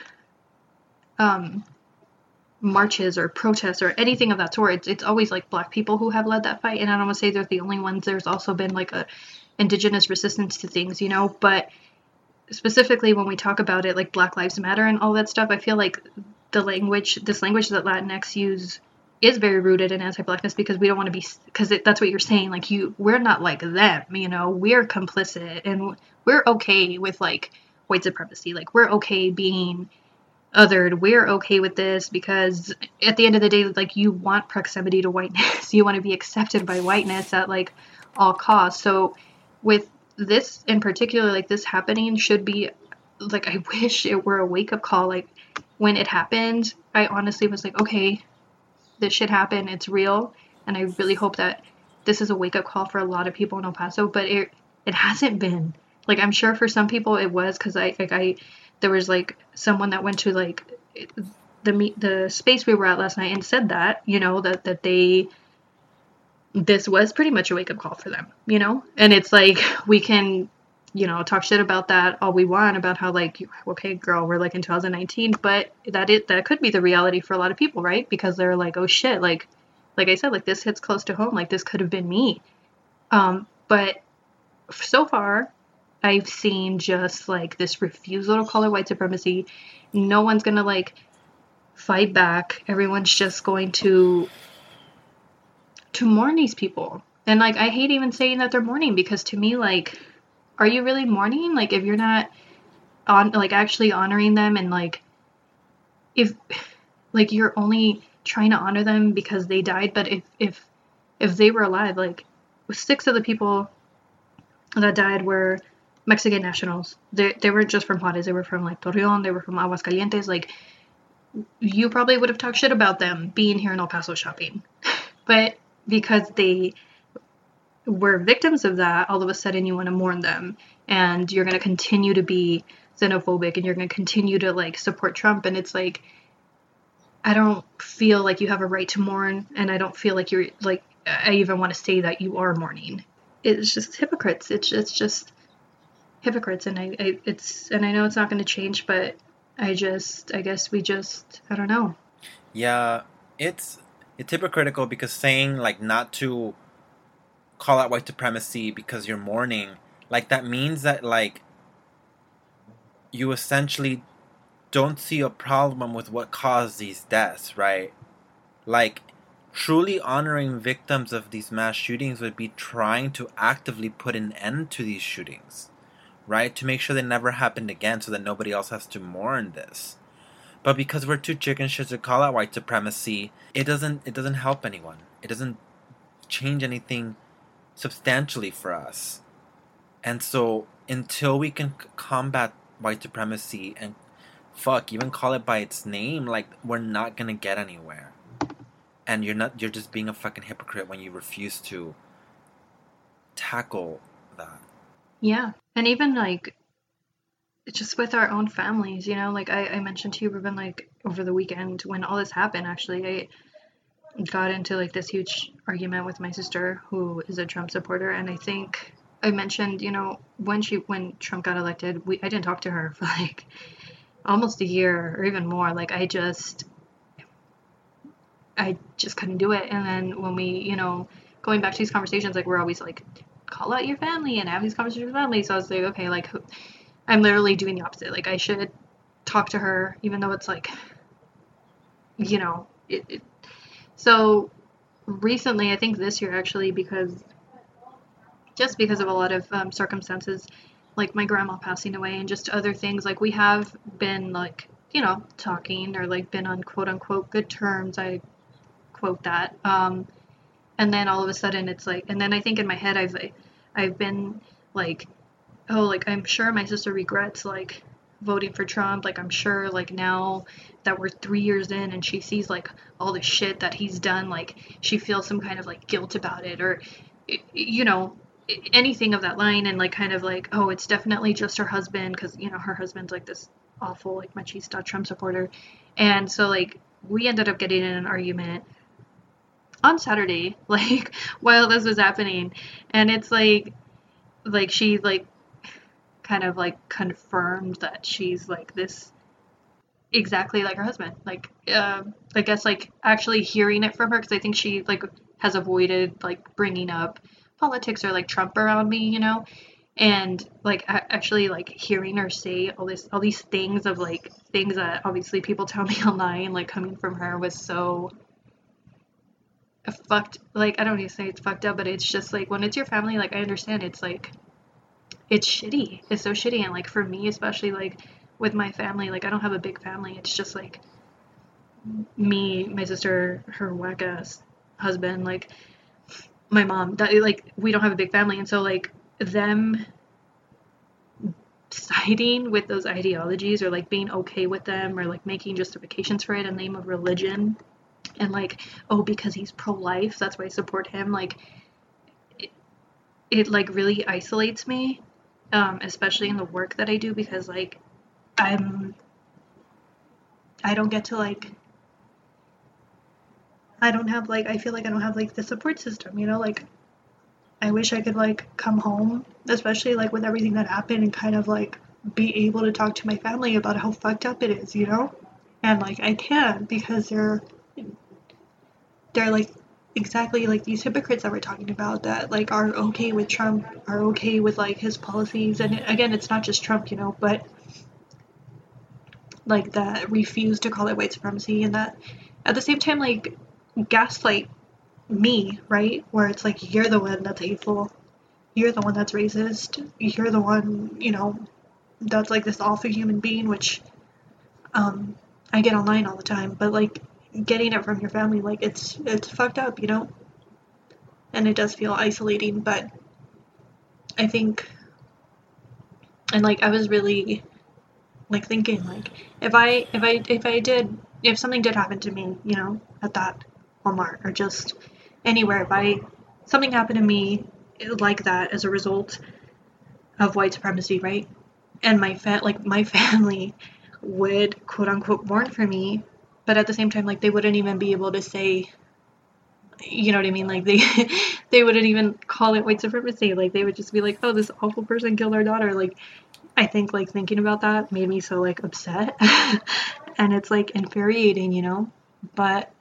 um, marches or protests or anything of that sort, it's, it's always, like, black people who have led that fight. And I don't want to say they're the only ones. There's also been, like, a indigenous resistance to things, you know, but specifically when we talk about it, like, Black Lives Matter and all that stuff, I feel like the language, this language that Latinx use is very rooted in anti-blackness because we don't want to be, because that's what you're saying, like, you, we're not like them, you know, we're complicit, and we're okay with, like, white supremacy, like, we're okay being othered, we're okay with this, because at the end of the day, like, you want proximity to whiteness, you want to be accepted by whiteness at, like, all costs. So with this in particular, like, this happening should be, like, I wish it were a wake-up call. Like, when it happened, I honestly was like, okay, this shit happened, it's real, and I really hope that this is a wake-up call for a lot of people in El Paso, but it it hasn't been. Like, I'm sure for some people it was, because I, like, I, there was, like, someone that went to, like, the the space we were at last night and said that, you know, that, that they, this was pretty much a wake-up call for them, you know? And it's like, we can, you know, talk shit about that all we want, about how, like, okay, girl, we're, like, in two thousand nineteen, but that it that could be the reality for a lot of people, right? Because they're like, oh shit, like, like I said, like, this hits close to home, like, this could have been me. Um, but so far, I've seen just, like, this refusal to call it white supremacy. No one's gonna, like, fight back. Everyone's just going to, to mourn these people. And, like, I hate even saying that they're mourning, because to me, like, are you really mourning? Like, if you're not on, like, actually honoring them, and, like, if, like, you're only trying to honor them because they died, but if, if, if they were alive, like, six of the people that died were Mexican nationals. They, they weren't just from Juarez, they were from, like, Torreon, they were from Aguascalientes, like, you probably would have talked shit about them being here in El Paso shopping. But because they were victims of that, all of a sudden you want to mourn them, and you're going to continue to be xenophobic, and you're going to continue to, like, support Trump. And it's like, I don't feel like you have a right to mourn, and I don't feel like you're, like, I even want to say that you are mourning. It's just hypocrites. It's it's just hypocrites, and I, I it's and I know it's not going to change, but I just I guess we just I don't know. Yeah, it's it's hypocritical, because saying, like, not to call out white supremacy because you're mourning, like, that means that, like, you essentially don't see a problem with what caused these deaths, right? Like, truly honoring victims of these mass shootings would be trying to actively put an end to these shootings, right? To make sure they never happened again, so that nobody else has to mourn this. But because we're too chicken shit to call out white supremacy, it doesn't it doesn't help anyone. It doesn't change anything substantially for us. And so until we can c- combat white supremacy and fuck, even call it by its name, like, we're not gonna get anywhere. And you're not you're just being a fucking hypocrite when you refuse to tackle that. Yeah. And even, like, just with our own families, you know, like I, I mentioned to you, Ruben, like, over the weekend when all this happened, actually, I got into, like, this huge argument with my sister, who is a Trump supporter. And I think I mentioned, you know, when she when Trump got elected, we I didn't talk to her for, like, almost a year or even more. Like, I just I just couldn't do it. And then when we, you know, going back to these conversations, like, we're always like, call out your family and have these conversations with family. So I was like, okay, like, I'm literally doing the opposite. Like, I should talk to her, even though it's like, you know, it, it. So recently, I think this year actually, because just because of a lot of um, circumstances, like my grandma passing away and just other things, like, we have been, like, you know, talking, or, like, been on quote unquote good terms. I quote that. Um, and then all of a sudden it's like, and then I think in my head I've I've been like, oh, like, I'm sure my sister regrets, like, voting for Trump. Like, I'm sure, like, now that we're three years in and she sees, like, all the shit that he's done, like, she feels some kind of, like, guilt about it, or, you know, anything of that line. And, like, kind of like, oh, it's definitely just her husband, because, you know, her husband's, like, this awful, like, machista Trump supporter. And so, like, we ended up getting in an argument on Saturday, like, while this was happening. And it's like, like, she, like, kind of, like, confirmed that she's, like, this exactly like her husband. Like, uh, I guess, like, actually hearing it from her, because I think she, like, has avoided, like, bringing up politics or, like, Trump around me, you know. And, like, actually, like, hearing her say all this, all these things of, like, things that obviously people tell me online, like, coming from her, was so, fucked, like, I don't even say it's fucked up, but it's just like when it's your family, like, I understand it's like, it's shitty. It's so shitty. And like for me, especially like with my family, like I don't have a big family. It's just like me, my sister, her whack ass husband, like my mom, that like we don't have a big family. And so like them siding with those ideologies or like being okay with them or like making justifications for it in the name of religion and like, oh, because he's pro-life, that's why I support him, like it, it like really isolates me, um, especially in the work that I do, because like I'm I don't get to like I don't have like I feel like I don't have like the support system, you know, like I wish I could like come home, especially like with everything that happened, and kind of like be able to talk to my family about how fucked up it is, you know? And like I can't, because they're they're like exactly like these hypocrites that we're talking about that like are okay with Trump, are okay with like his policies, and again, it's not just Trump, you know, but like that refuse to call it white supremacy, and that at the same time like gaslight me, right? Where it's like, you're the one that's hateful, you're the one that's racist, you're the one, you know, that's like this awful human being, which um I get online all the time, but like getting it from your family, like it's it's fucked up, you know? And it does feel isolating, but I think, and like I was really like thinking like if I if I if I did if something did happen to me, you know, at that Walmart or just anywhere, if I something happened to me like that as a result of white supremacy, right? And my fa- like my family would quote unquote mourn for me, but at the same time like they wouldn't even be able to say, you know what I mean, like they they wouldn't even call it white supremacy, like they would just be like, oh, this awful person killed our daughter. Like I think like thinking about that made me so like upset and it's like infuriating, you know? But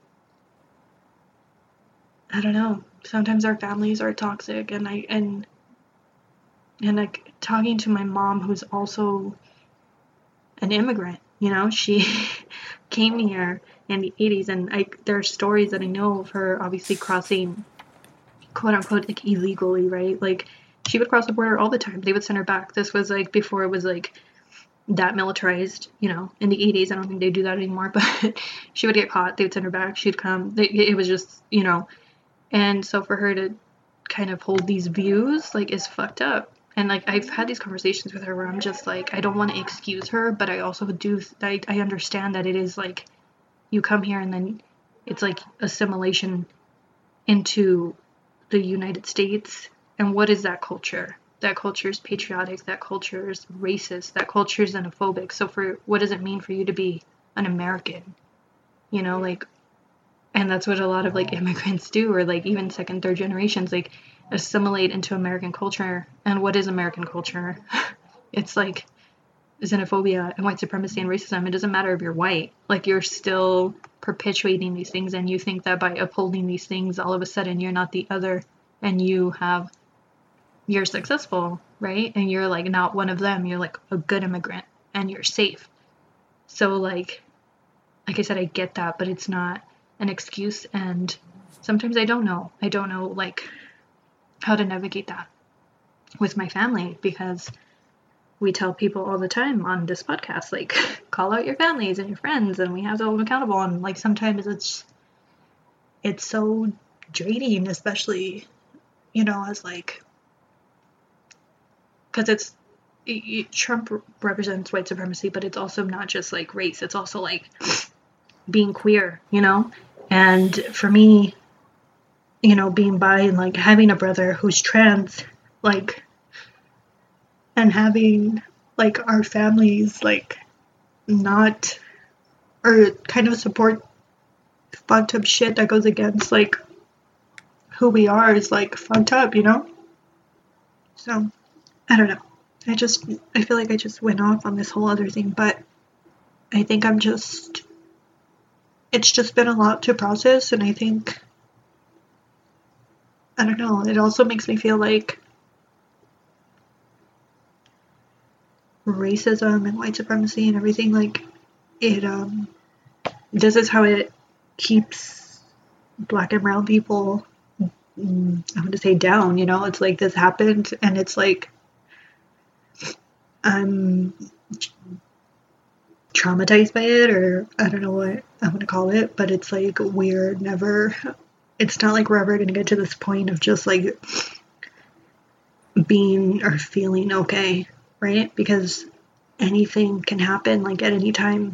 I don't know, sometimes our families are toxic, and I and and like talking to my mom, who's also an immigrant, you know, she came here in the eighties, and I there are stories that I know of her obviously crossing quote unquote like illegally, right? Like she would cross the border all the time. They would send her back. This was like before it was like that militarized, you know, in the eighties. I don't think they do that anymore, but she would get caught, they would send her back, she'd come. They, it was just, you know, and so for her to kind of hold these views like is fucked up. And like I've had these conversations with her where I'm just like, I don't want to excuse her, but I also do I, I understand that it is like you come here and then it's like assimilation into the United States. And what is that culture? That culture is patriotic, that culture is racist, that culture is xenophobic. So for what does it mean for you to be an American? You know, like, and that's what a lot of like immigrants do, or like even second, third generations, like assimilate into American culture. And what is American culture? It's like xenophobia and white supremacy and racism. It doesn't matter if you're white, like you're still perpetuating these things, and you think that by upholding these things, all of a sudden you're not the other, and you have you're successful, right? And you're like not one of them, you're like a good immigrant and you're safe. So like like I said, I get that, but it's not an excuse, and sometimes I don't know. I don't know like how to navigate that with my family, because we tell people all the time on this podcast, like call out your families and your friends, and we have to hold them accountable, and like sometimes it's it's so draining, especially, you know, as like, because it's it, it, Trump represents white supremacy, but it's also not just like race, it's also like being queer, you know? And for me, you know, being bi and like having a brother who's trans, like, and having like our families like not, or kind of support fucked up shit that goes against like who we are is like fucked up, you know? So I don't know. I just, I feel like I just went off on this whole other thing, but I think I'm just, it's just been a lot to process, and I think, I don't know, it also makes me feel like racism and white supremacy and everything, like, it, um, this is how it keeps black and brown people, mm, I want to say down, you know, it's like this happened and it's like I'm traumatized by it, or I don't know what I want to call it, but it's like we're never, it's not like we're ever going to get to this point of just like being or feeling okay, right? Because anything can happen like at any time.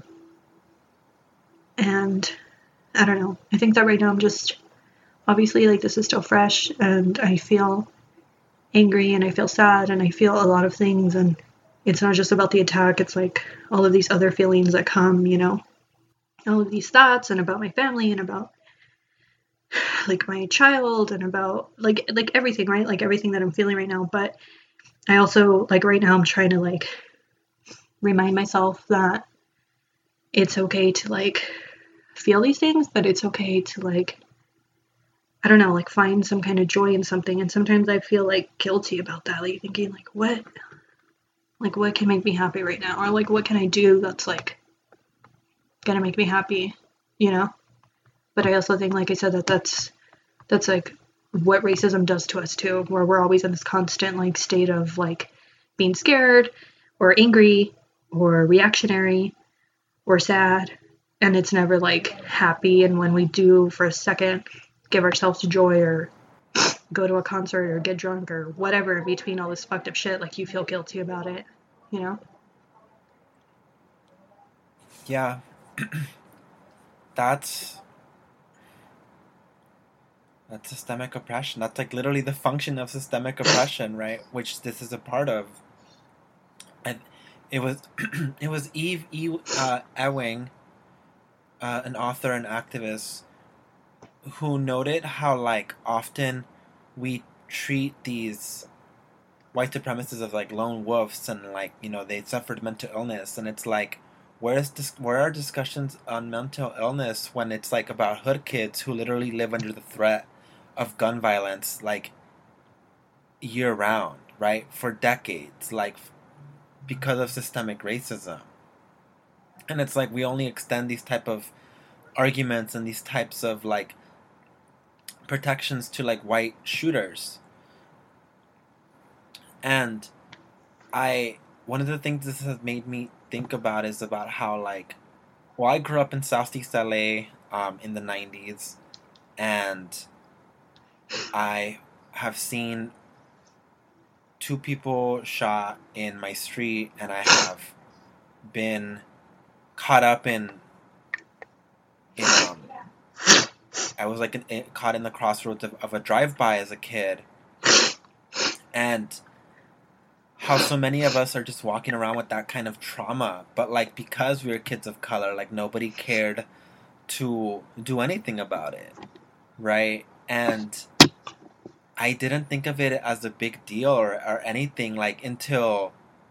And I don't know. I think that right now I'm just, obviously like this is still fresh and I feel angry and I feel sad and I feel a lot of things, and it's not just about the attack, it's like all of these other feelings that come, you know, all of these thoughts and about my family and about like my child and about like like everything, right? Like everything that I'm feeling right now. But I also like right now I'm trying to like remind myself that it's okay to like feel these things, but it's okay to like, I don't know, like find some kind of joy in something. And sometimes I feel like guilty about that, like thinking like what like what can make me happy right now, or like what can I do that's like gonna make me happy, you know? But I also think, like I said, that that's that's like what racism does to us too, where we're always in this constant like state of like being scared or angry or reactionary or sad, and it's never like happy. And when we do for a second give ourselves joy or go to a concert or get drunk or whatever in between all this fucked up shit, like you feel guilty about it, you know? Yeah. That's that's systemic oppression. That's like literally the function of systemic oppression, right? Which this is a part of. And it was it was Eve e, uh, Ewing, uh, an author and activist, who noted how like often we treat these white supremacists as like lone wolves, and like, you know, they suffered mental illness, and it's like, where's this, where are discussions on mental illness when it's like about hood kids who literally live under the threat of gun violence like year round, right, for decades, like because of systemic racism. And it's like we only extend these type of arguments and these types of like protections to like white shooters. And I one of the things this has made me think about is about how like, well, I grew up in Southeast L A um, in the nineties, and I have seen two people shot in my street, and I have been caught up in, in um, I was like in, in, caught in the crossroads of, of a drive-by as a kid, and how so many of us are just walking around with that kind of trauma, but like because we were kids of color, like nobody cared to do anything about it, right? And I didn't think of it as a big deal or, or anything like until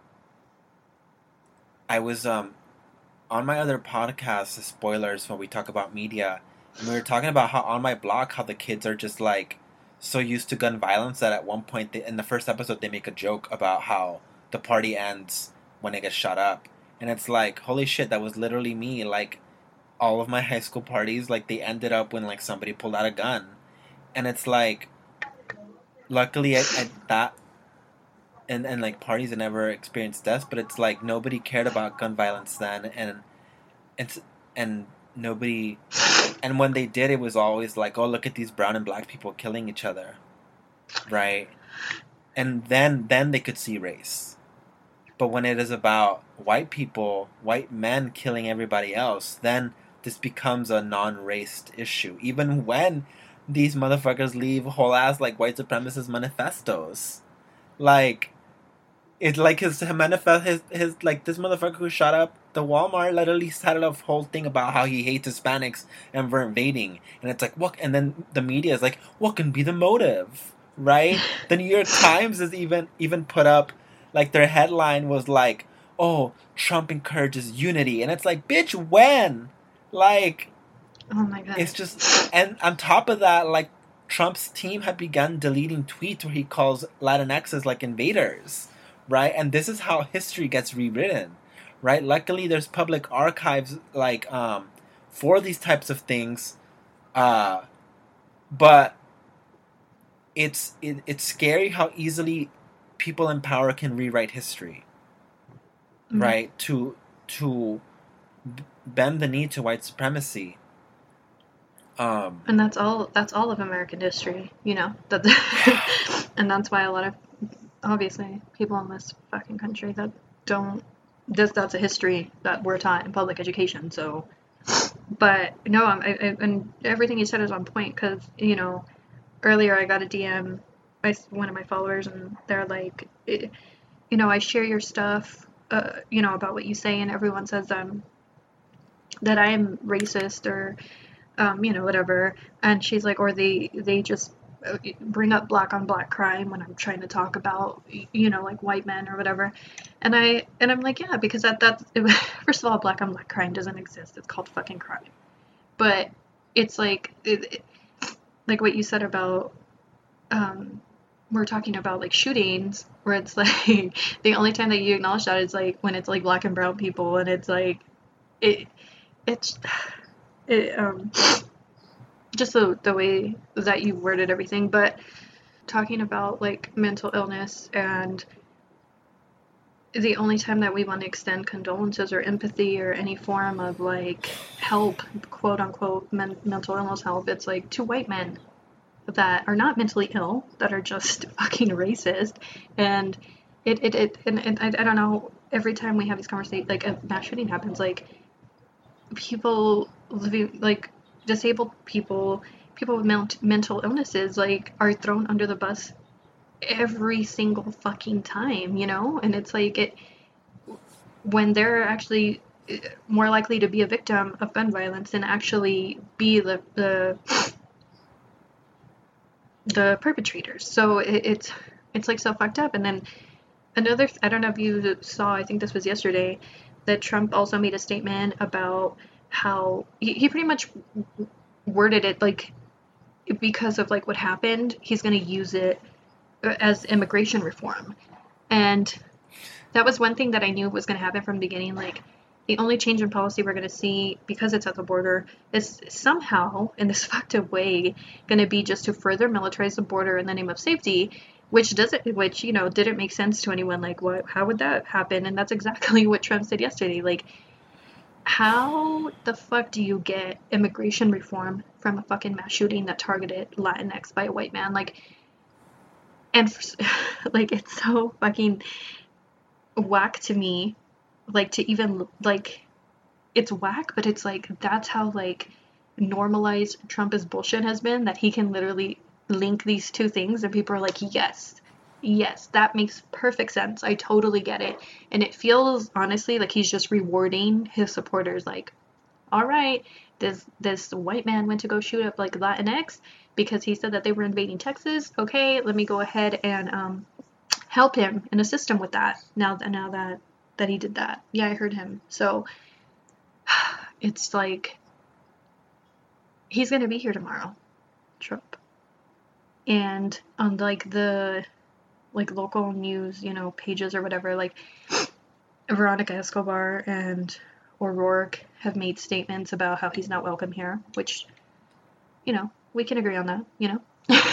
I was um on my other podcast, Spoilers, when we talk about media, and we were talking about how on my blog how the kids are just like so used to gun violence that at one point they, in the first episode they make a joke about how the party ends when it gets shot up, and it's like, holy shit, that was literally me. Like all of my high school parties, like they ended up when like somebody pulled out a gun, and it's like, luckily I, I that and and like parties I never experienced deaths, but it's like nobody cared about gun violence then, and and and nobody. And when they did, it was always like, oh, look at these brown and black people killing each other, right? And then then they could see race. But when it is about white people, white men killing everybody else, then this becomes a non-raced issue. Even when these motherfuckers leave whole-ass, like, white supremacist manifestos. Like, it's like his manifest, his, his, like, this motherfucker who shot up the Walmart literally had a whole thing about how he hates Hispanics and we're invading. And it's like, what? And then the media is like, what can be the motive? Right? The New York Times is even, even put up, like, their headline was like, oh, Trump encourages unity. And it's like, bitch, when? Like, oh my God. It's just, and on top of that, like, Trump's team had begun deleting tweets where he calls Latinxes like invaders, right? And this is how history gets rewritten, right? Luckily, there's public archives, like, um, for these types of things, uh, but it's it, it's scary how easily people in power can rewrite history, mm-hmm. right? To to bend the knee to white supremacy. Um, and that's all. That's all of American history, you know. That, and that's why a lot of, obviously, people in this fucking country that don't. This that's a history that we're taught in public education. So, but no, I, I, and everything you said is on point because you know, earlier I got a D M by one of my followers, and they're like, you know, I share your stuff, uh, you know, about what you say, and everyone says um that I am racist or. Um, you know, whatever, and she's like, or they they just bring up black on black crime when I'm trying to talk about, you know, like white men or whatever, and I and I'm like, yeah, because that that's first of all, black on black crime doesn't exist. It's called fucking crime, but it's like, it, it, like what you said about, um, we're talking about like shootings where it's like the only time that you acknowledge that is like when it's like black and brown people, and it's like, it it's. It, um, just the, the way that you worded everything, but talking about like mental illness, and the only time that we want to extend condolences or empathy or any form of like help, quote unquote, men- mental illness help, it's like to white men that are not mentally ill, that are just fucking racist. And it, it, it and, and I, I don't know, every time we have these conversations, like a mass shooting happens, like people living, like disabled people, people with ment- mental illnesses, like are thrown under the bus every single fucking time, you know? And it's like, it when they're actually more likely to be a victim of gun violence than actually be the the, the perpetrators. So it, it's it's like so fucked up. And then another, I don't know if you saw, I think this was yesterday, that Trump also made a statement about how he, he pretty much worded it like, because of like what happened, he's going to use it as immigration reform. And that was one thing that I knew was going to happen from the beginning. Like, the only change in policy we're going to see, because it's at the border, is somehow, in this fucked up way, going to be just to further militarize the border in the name of safety, which doesn't, which, you know, didn't make sense to anyone. Like, what, how would that happen? And that's exactly what Trump said yesterday. Like, how the fuck do you get immigration reform from a fucking mass shooting that targeted Latinx by a white man? Like, and, for, like, it's so fucking whack to me, like, to even, like, it's whack, but it's like, that's how, like, normalized Trump's bullshit has been, that he can literally link these two things, and people are like, yes, yes, that makes perfect sense, I totally get it. And it feels, honestly, like he's just rewarding his supporters, like, all right, this this white man went to go shoot up, like, Latinx because he said that they were invading Texas. Okay, let me go ahead and um help him and assist him with that, now that now that that he did that. Yeah, I heard him. So it's like, he's gonna be here tomorrow, Trump. And on like the like local news, you know, pages or whatever, like Veronica Escobar and O'Rourke have made statements about how he's not welcome here, which, you know, we can agree on that, you know.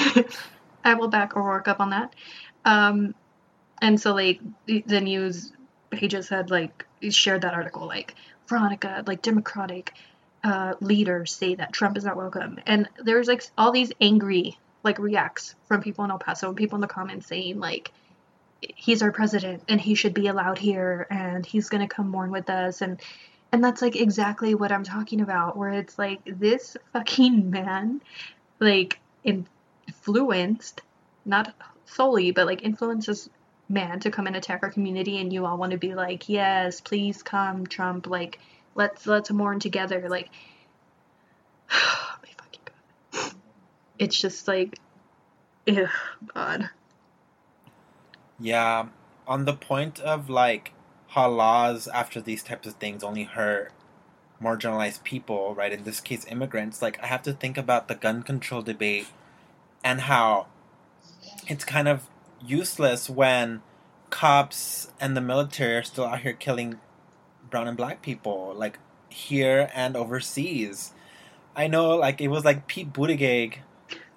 I will back O'Rourke up on that. Um, and so, like, the, the news pages had, like, shared that article, like, Veronica, like, Democratic uh, leaders say that Trump is not welcome. And there's, like, all these angry, like, reacts from people in El Paso and people in the comments saying, like, he's our president and he should be allowed here and he's going to come mourn with us. And, and that's, like, exactly what I'm talking about, where it's, like, this fucking man, like, influenced, not solely, but, like, influences man to come and attack our community, and you all want to be like, yes, please come, Trump, like, let's let's mourn together. Like, oh my fucking god, it's just like, ugh, god. Yeah, on the point of, like, how laws after these types of things only hurt marginalized people, right, in this case immigrants, like, I have to think about the gun control debate and how it's kind of useless when cops and the military are still out here killing brown and black people, like, here and overseas. I know, like, it was like Pete Buttigieg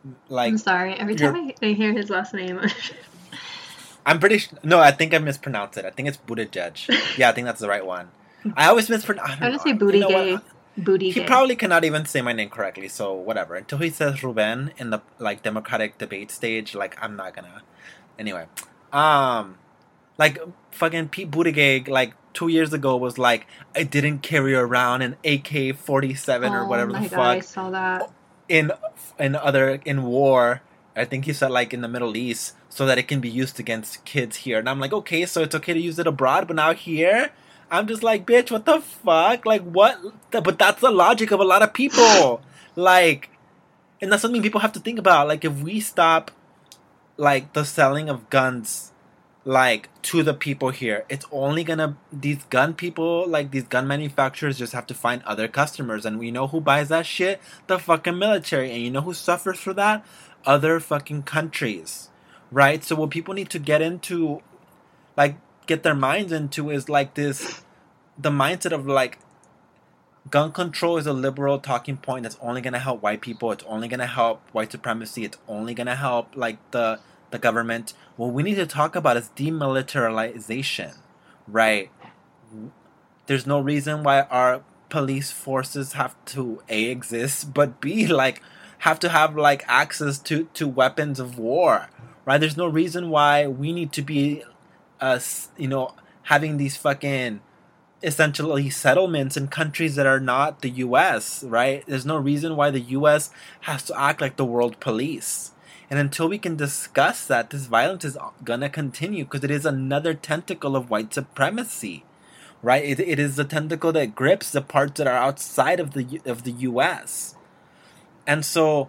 like. I'm sorry. Every time I, I hear his last name. I'm pretty sure. No, I think I mispronounced it. I think it's Buttigieg. Yeah, I think that's the right one. I always mispronounce. I want to say booty you know gay. What? Booty He gay. probably cannot even say my name correctly, so whatever. Until he says Ruben in the like Democratic debate stage, like I'm not gonna. Anyway, um, like fucking Pete Buttigieg, like two years ago was like, I didn't carry around an A K forty-seven or whatever oh my the God, fuck I saw that. in in other in war. I think he said like in the Middle East, so that it can be used against kids here. And I'm like, okay, so it's okay to use it abroad, but now here. I'm just like, bitch, what the fuck? Like, what? But that's the logic of a lot of people. Like, and that's something people have to think about. Like, if we stop, like, the selling of guns, like, to the people here, it's only gonna, these gun people, like, these gun manufacturers just have to find other customers. And we know who buys that shit? The fucking military. And you know who suffers for that? Other fucking countries. Right? So what people need to get into, like, get their minds into is like this, the mindset of like gun control is a liberal talking point that's only going to help white people. It's only going to help white supremacy. It's only going to help like the the government. What we need to talk about is demilitarization, right? There's no reason why our police forces have to A, exist, but B, like have to have like access to to weapons of war, right? There's no reason why we need to be us, you know, having these fucking essentially settlements in countries that are not the U S, right? There's no reason why the U S has to act like the world police. And until we can discuss that, this violence is gonna continue because it is another tentacle of white supremacy, right? It, it is the tentacle that grips the parts that are outside of the of the U S. And so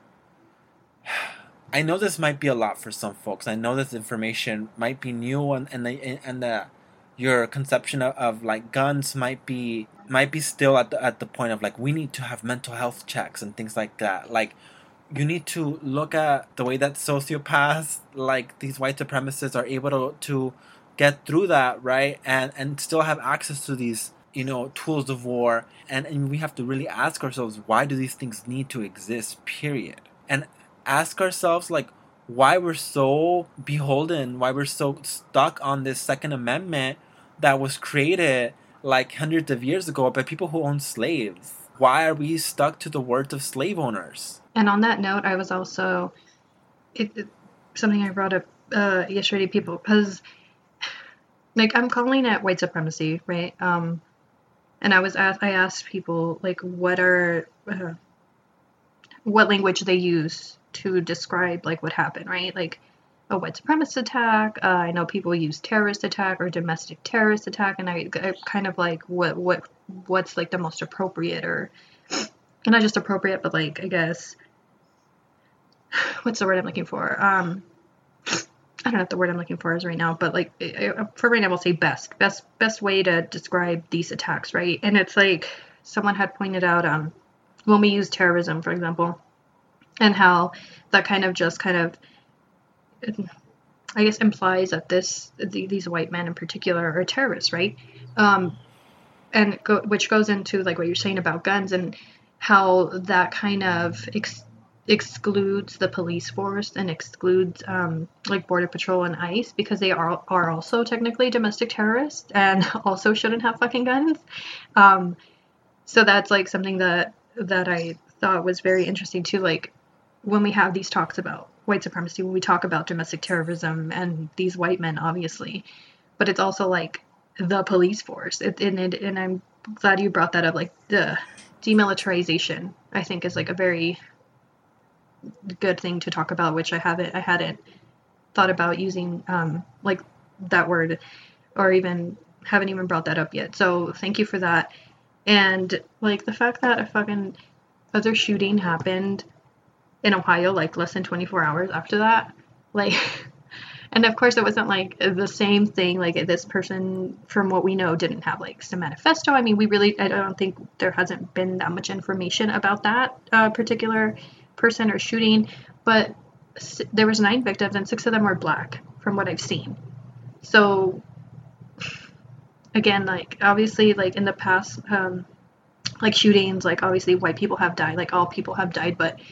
I know this might be a lot for some folks. I know this information might be new, and and the, and the your conception of, of like guns might be might be still at the at the point of like we need to have mental health checks and things like that. Like you need to look at the way that sociopaths, like these white supremacists, are able to to get through that, right? And and still have access to these, you know, tools of war. And and we have to really ask ourselves, why do these things need to exist? Period. And ask ourselves like why we're so beholden, why we're so stuck on this Second Amendment that was created like hundreds of years ago by people who owned slaves. Why are we stuck to the words of slave owners? And on that note, I was also it, it, something I brought up uh, yesterday to people because like I'm calling it white supremacy, right? Um, and I was asked, I asked people like what are uh, what language they use to describe like what happened, right? Like a white supremacist attack. Uh, I know people use terrorist attack or domestic terrorist attack, and I, I kind of like what what what's like the most appropriate, or not just appropriate, but like I guess what's the word I'm looking for? Um, I don't know what the word I'm looking for is right now, but like for right now, we'll say best, best, best way to describe these attacks, right? And it's like someone had pointed out um when we use terrorism, for example. And how that kind of just kind of, I guess, implies that this the, these white men in particular are terrorists, right? Um, and go, which goes into like what you're saying about guns and how that kind of ex- excludes the police force and excludes um, like Border Patrol and ICE because they are are also technically domestic terrorists and also shouldn't have fucking guns. Um, so that's like something that that I thought was very interesting too, like. When we have these talks about white supremacy, when we talk about domestic terrorism and these white men, obviously, but it's also like the police force. It, and, it, and I'm glad you brought that up. Like the demilitarization, I think, is like a very good thing to talk about, which I haven't, I hadn't thought about using um, like that word, or even haven't even brought that up yet. So thank you for that. And like the fact that a fucking other shooting happened in Ohio, like less than twenty-four hours after that, like, and of course it wasn't like the same thing, like this person, from what we know, didn't have like some manifesto. I mean, we really, I don't think there hasn't been that much information about that uh, particular person or shooting, but there was nine victims and six of them were black from what I've seen. So again, like obviously like in the past, um, like shootings, like obviously white people have died, like all people have died, but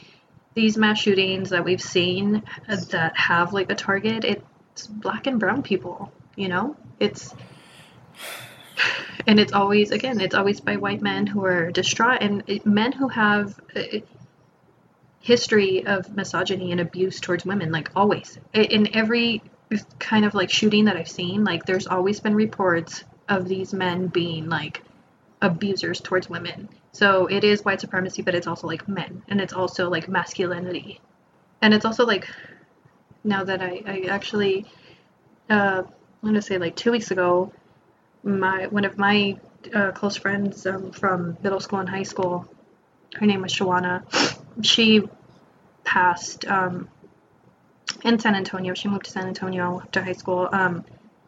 these mass shootings that we've seen that have like a target, it's black and brown people, you know? It's and it's always, again, it's always by white men who are distraught, and men who have a history of misogyny and abuse towards women, like always. In every kind of like shooting that I've seen, like there's always been reports of these men being like abusers towards women. So it is white supremacy, but it's also like men, and it's also like masculinity. And it's also like, now that I, I actually, uh, I'm gonna say like two weeks ago, my one of my uh, close friends um, from middle school and high school, her name was Shawana. She passed um, in San Antonio. She moved to San Antonio after high school um,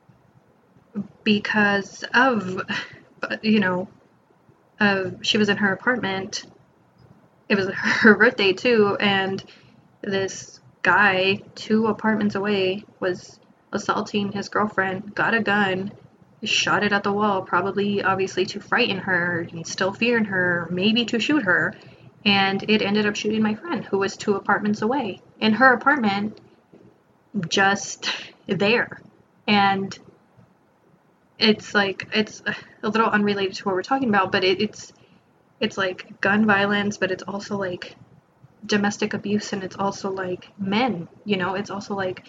because of, you know, uh, she was in her apartment. It was her birthday too, and this guy two apartments away was assaulting his girlfriend, got a gun, shot it at the wall, probably obviously to frighten her, instill fear in her, maybe to shoot her, and it ended up shooting my friend who was two apartments away in her apartment, just there. And it's like, it's a little unrelated to what we're talking about, but it, it's it's like gun violence, but it's also like domestic abuse, and it's also like men, you know, it's also like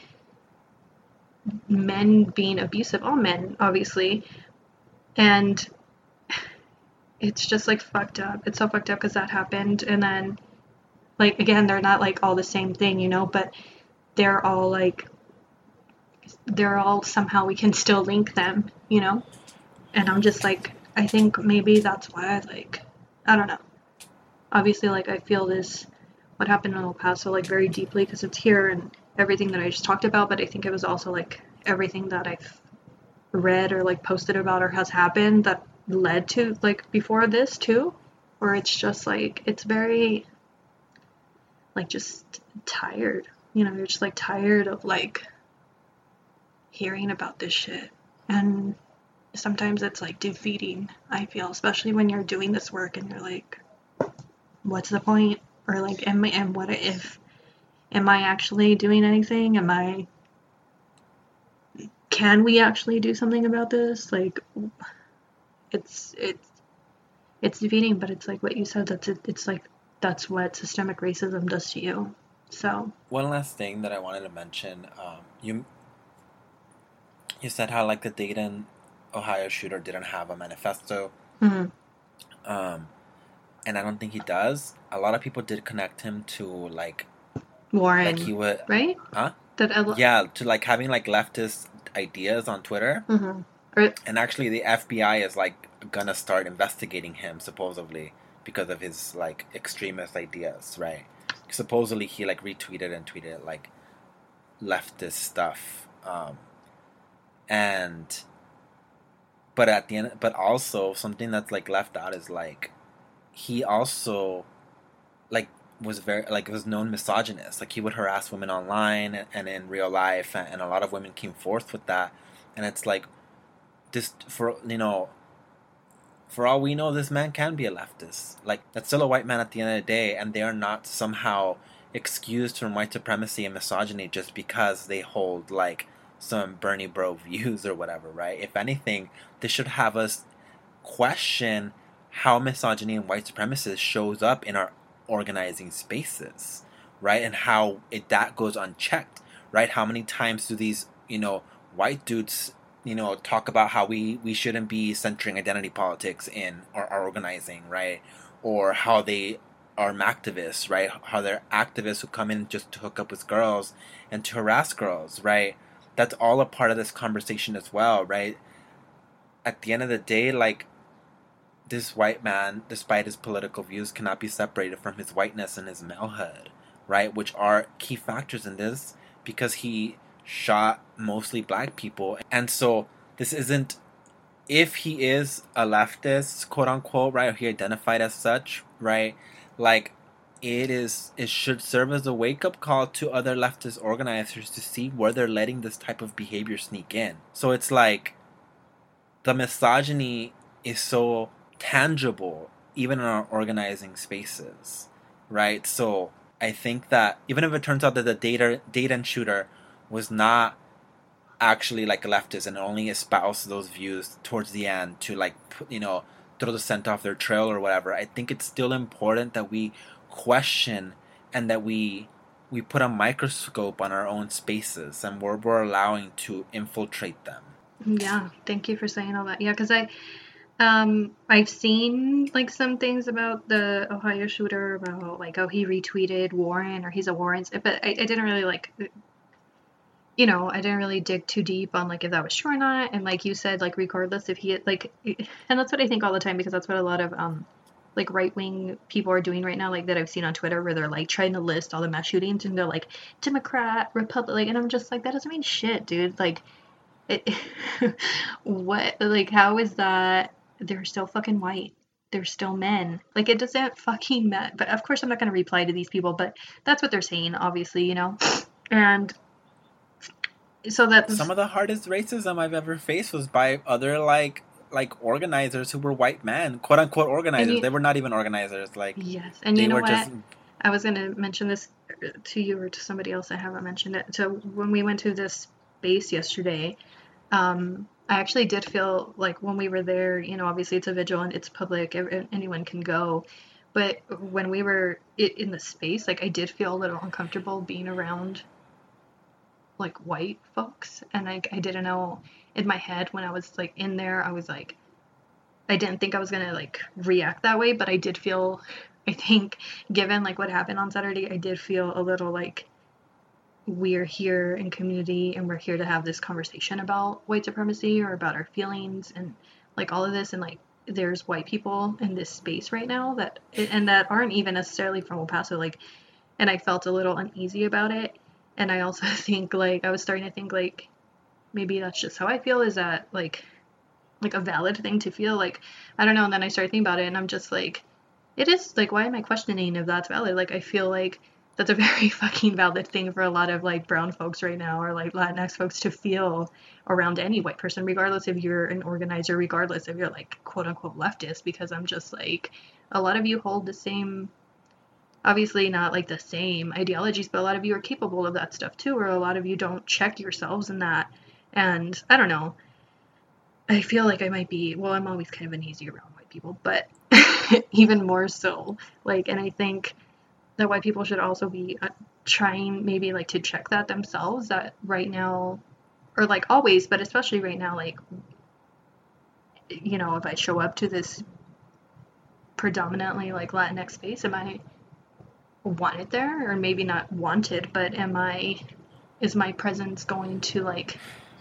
men being abusive, all men, obviously. And it's just like fucked up. It's so fucked up because that happened. And then, like, again, they're not like all the same thing, you know, but they're all like, they're all somehow we can still link them, you know? And I'm just like, I think maybe that's why I like, I don't know. Obviously, like, I feel this, what happened in El Paso, like, very deeply because it's here and everything that I just talked about, but I think it was also like everything that I've read or like posted about or has happened that led to like before this too, where it's just like, it's very like just tired, you know, you're just like tired of like hearing about this shit. And sometimes it's like defeating, I feel, especially when you're doing this work and you're like, what's the point? Or like, am I, and what if, am I actually doing anything? Am I, can we actually do something about this? Like, it's, it's, it's defeating, but it's like what you said, that's it, it's like, that's what systemic racism does to you. So. One last thing that I wanted to mention, um, you, you said how like the Dayton, Ohio shooter didn't have a manifesto. Mm-hmm. Um, and I don't think he does. A lot of people did connect him to like, Warren, like he would, right? Huh? That I, yeah, to like having like leftist ideas on Twitter. Mm-hmm. Or, and actually, the F B I is like gonna start investigating him supposedly because of his like extremist ideas, right? Supposedly, he like retweeted and tweeted like leftist stuff, um, and but at the end, but also something that's like left out is like he also like. was very like was known misogynist. Like he would harass women online and, and in real life, and, and a lot of women came forth with that. And it's like this, for you know, for all we know, this man can be a leftist. Like that's still a white man at the end of the day, and they are not somehow excused from white supremacy and misogyny just because they hold like some Bernie bro views or whatever, right? If anything, this should have us question how misogyny and white supremacy shows up in our organizing spaces, right? And how it that goes unchecked, right? How many times do these, you know, white dudes, you know, talk about how we, we shouldn't be centering identity politics in our, our organizing, right? Or how they are activists, right? How they're activists who come in just to hook up with girls and to harass girls, right? That's all a part of this conversation as well, right? At the end of the day, like, this white man, despite his political views, cannot be separated from his whiteness and his malehood, right? Which are key factors in this because he shot mostly black people. And so this isn't, if he is a leftist, quote unquote, right, or he identified as such, right, like it is, it should serve as a wake-up call to other leftist organizers to see where they're letting this type of behavior sneak in. So it's like the misogyny is so tangible even in our organizing spaces, right? So I think that even if it turns out that the data Dayton shooter was not actually like a leftist and only espoused those views towards the end to like put, you know, throw the scent off their trail or whatever, I think it's still important that we question and that we we put a microscope on our own spaces and where we're allowing to infiltrate them. Yeah, thank you for saying all that. Yeah, because I, um, I've seen like some things about the Ohio shooter about like, oh, he retweeted Warren or he's a Warren, but I, I didn't really like, you know, I didn't really dig too deep on like if that was true or not. And like you said, like regardless if he had, like, and that's what I think all the time because that's what a lot of um like right-wing people are doing right now, like that I've seen on Twitter where they're like trying to list all the mass shootings and they're like Democrat, Republican, and I'm just like, that doesn't mean shit, dude. Like, it, what, like, how is that? They're still fucking white. They're still men. Like, it doesn't fucking matter. But of course I'm not going to reply to these people, but that's what they're saying, obviously, you know? And so that's... Some of the hardest racism I've ever faced was by other, like, like organizers who were white men, quote unquote organizers. You, they were not even organizers. Like, yes, and you know what? Just... I was going to mention this to you or to somebody else. I haven't mentioned it. So when we went to this space yesterday, um, I actually did feel like when we were there, you know, obviously it's a vigil and it's public, anyone can go. But when we were in the space, like I did feel a little uncomfortable being around like white folks, and like I didn't know. In my head when I was like in there, I was like, I didn't think I was gonna like react that way, but I did feel, I think given like what happened on Saturday, I did feel a little like we're here in community and we're here to have this conversation about white supremacy or about our feelings and like all of this, and like there's white people in this space right now that and that aren't even necessarily from El Paso, like, and I felt a little uneasy about it. And I also think like I was starting to think like maybe that's just how I feel. Is that like like a valid thing to feel? Like, I don't know. And then I started thinking about it and I'm just like, it is like, why am I questioning if that's valid? Like, I feel like that's a very fucking valid thing for a lot of like brown folks right now or like Latinx folks to feel around any white person, regardless if you're an organizer, regardless if you're like quote unquote leftist, because I'm just like, a lot of you hold the same, obviously not like the same ideologies, but a lot of you are capable of that stuff too, or a lot of you don't check yourselves in that. And I don't know, I feel like I might be, well, I'm always kind of uneasy around white people, but even more so, like, and I think that white people should also be uh, trying maybe like to check that themselves, that right now, or like always, but especially right now, like, you know, if I show up to this predominantly like Latinx space, am I wanted there? Or maybe not wanted, but am I, is my presence going to like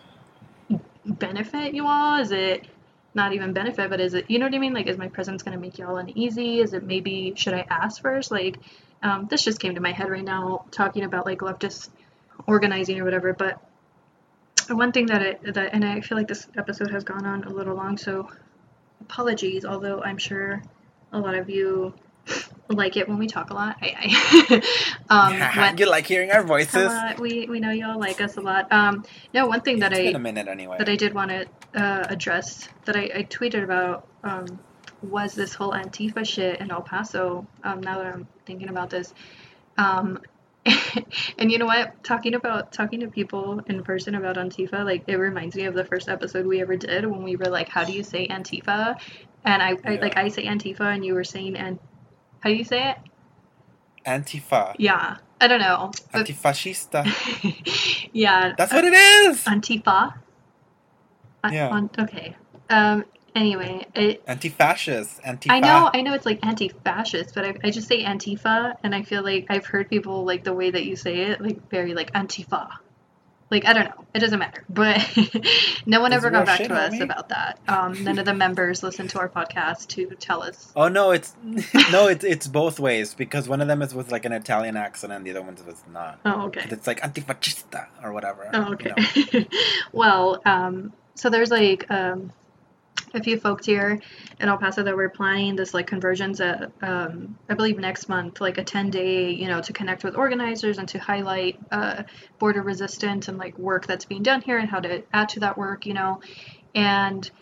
benefit you all? Is it not even benefit, but is it, you know what I mean? Like, is my presence going to make you all uneasy? Is it maybe, should I ask first? Like, um, this just came to my head right now, talking about like leftist organizing or whatever. But one thing that it, that, and I feel like this episode has gone on a little long, so apologies, although I'm sure a lot of you like it when we talk a lot. I, I um, when, you like hearing our voices. Uh, we we know y'all like us a lot. Um, no, one thing that it's I been a minute anyway. that I did want to uh, address that I, I tweeted about um, was this whole Antifa shit in El Paso. Um, now that I'm thinking about this, um, and you know what? Talking about talking to people in person about Antifa, like it reminds me of the first episode we ever did when we were like, "How do you say Antifa?" And I, I yeah. like I say Antifa, and you were saying and. How do you say it? Antifa. Yeah. I don't know. Antifascista. Yeah. That's what it is! Antifa? Yeah. On, okay. Um. Anyway. It, Anti-fascist. Antifa. I know, I know it's like anti-fascist, but I, I just say Antifa, and I feel like I've heard people, like, the way that you say it, like, very, like, Antifa. Like, I don't know. It doesn't matter. But no one ever got back to us about that. Um, none of the members listened to our podcast to tell us. Oh, no, it's no, it's it's both ways. Because one of them is with, like, an Italian accent and the other one is not. Oh, okay. It's like antifascista or whatever. Oh, okay. You know. Well, um, so there's, like, um, a few folks here in El Paso that were planning this like conversions at um, I believe next month, like a ten day, you know, to connect with organizers and to highlight uh, border resistance and like work that's being done here and how to add to that work, you know. And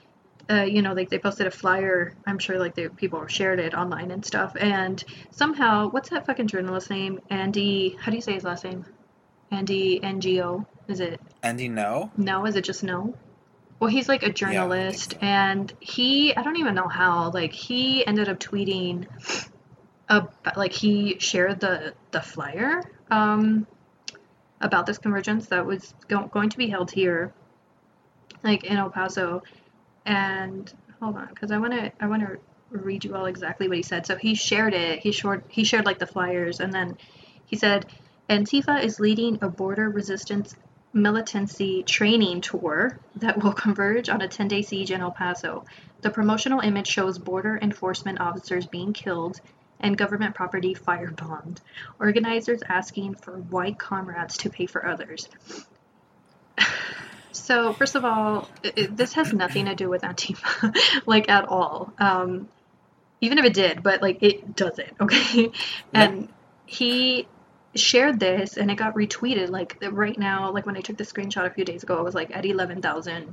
uh, you know, like they posted a flyer. I'm sure like the people shared it online and stuff. And somehow, what's that fucking journalist name? Andy, how do you say his last name? Andy N G O. Is it? Andy, no. No, is it just no? Well, he's like a journalist, yeah, so. and he, I don't even know how, like he ended up tweeting, about, like he shared the the flyer um, about this convergence that was go- going to be held here, like in El Paso. And hold on, because I want to I want to read you all exactly what he said. So he shared it. He shared he shared like the flyers, and then he said, Antifa is leading a border resistance militancy training tour that will converge on a ten-day siege in El Paso. The promotional image shows border enforcement officers being killed and government property firebombed. Organizers asking for white comrades to pay for others. So, first of all, it, this has nothing to do with Antifa, like, at all. Um, even if it did, but, like, it doesn't, okay? And he shared this, and it got retweeted, like, right now, like, when I took the screenshot a few days ago, it was, like, at eleven thousand,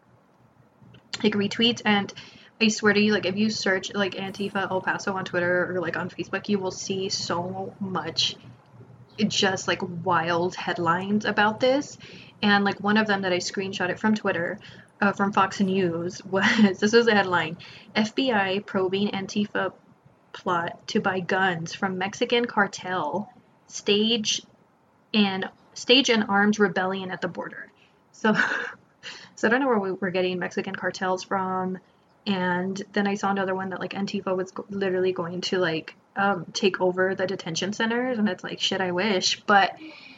like, retweets, and I swear to you, like, if you search, like, Antifa El Paso on Twitter or, like, on Facebook, you will see so much just, like, wild headlines about this. And, like, one of them that I screenshotted from Twitter, uh, from Fox News, was, this was a headline, F B I probing Antifa plot to buy guns from Mexican cartel, stage and stage an armed rebellion at the border. So, so I don't know where we were getting Mexican cartels from. And then I saw another one that, like, Antifa was go- literally going to, like, um, take over the detention centers. And it's like, shit, I wish. But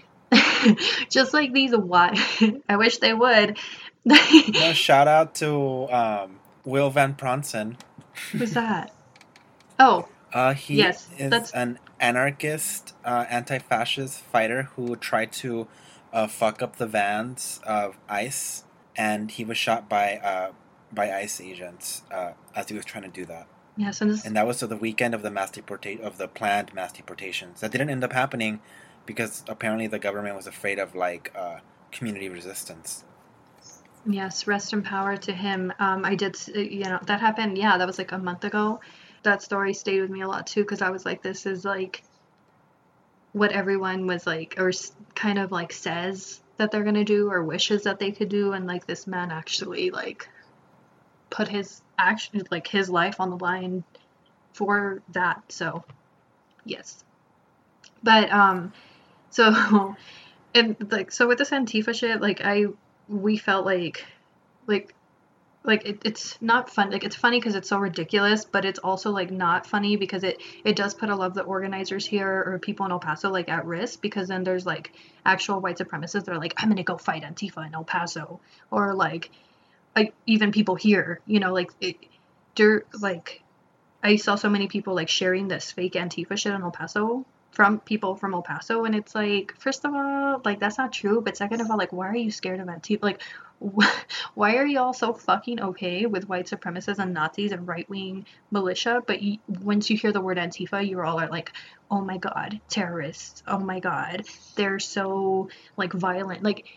just like these, why I wish they would. No, shout out to um, Will Van Pronson. Who's that? Oh, uh, he yes, is that's... an anarchist, uh, anti-fascist fighter who tried to uh, fuck up the vans of ICE, and he was shot by uh, by ICE agents uh, as he was trying to do that. Yes, and, this... and that was to the weekend of the mass deporta- of the planned mass deportations. That didn't end up happening because apparently the government was afraid of, like, uh, community resistance. Yes, rest in power to him. Um, I did, you know, that happened, yeah, that was like a month ago. That story stayed with me a lot too, because I was like, this is like what everyone was like, or kind of like says that they're going to do, or wishes that they could do, and like this man actually like put his action, like his life on the line for that. So, yes. But, um, so, and like, so with this Antifa shit, like, I, we felt like, like, like, it, it's not fun, like, it's funny because it's so ridiculous, but it's also, like, not funny because it, it does put a lot of the organizers here, or people in El Paso, like, at risk, because then there's, like, actual white supremacists that are like, I'm gonna go fight Antifa in El Paso, or, like, like, even people here, you know, like, it, there, like, I saw so many people, like, sharing this fake Antifa shit in El Paso, from people from El Paso, and it's like, first of all, like, that's not true, but second of all, like, why are you scared of Antifa? Like, wh- why are y'all so fucking okay with white supremacists and Nazis and right-wing militia, but you, once you hear the word Antifa, you all are like, oh my god, terrorists, oh my god, they're so, like, violent. Like,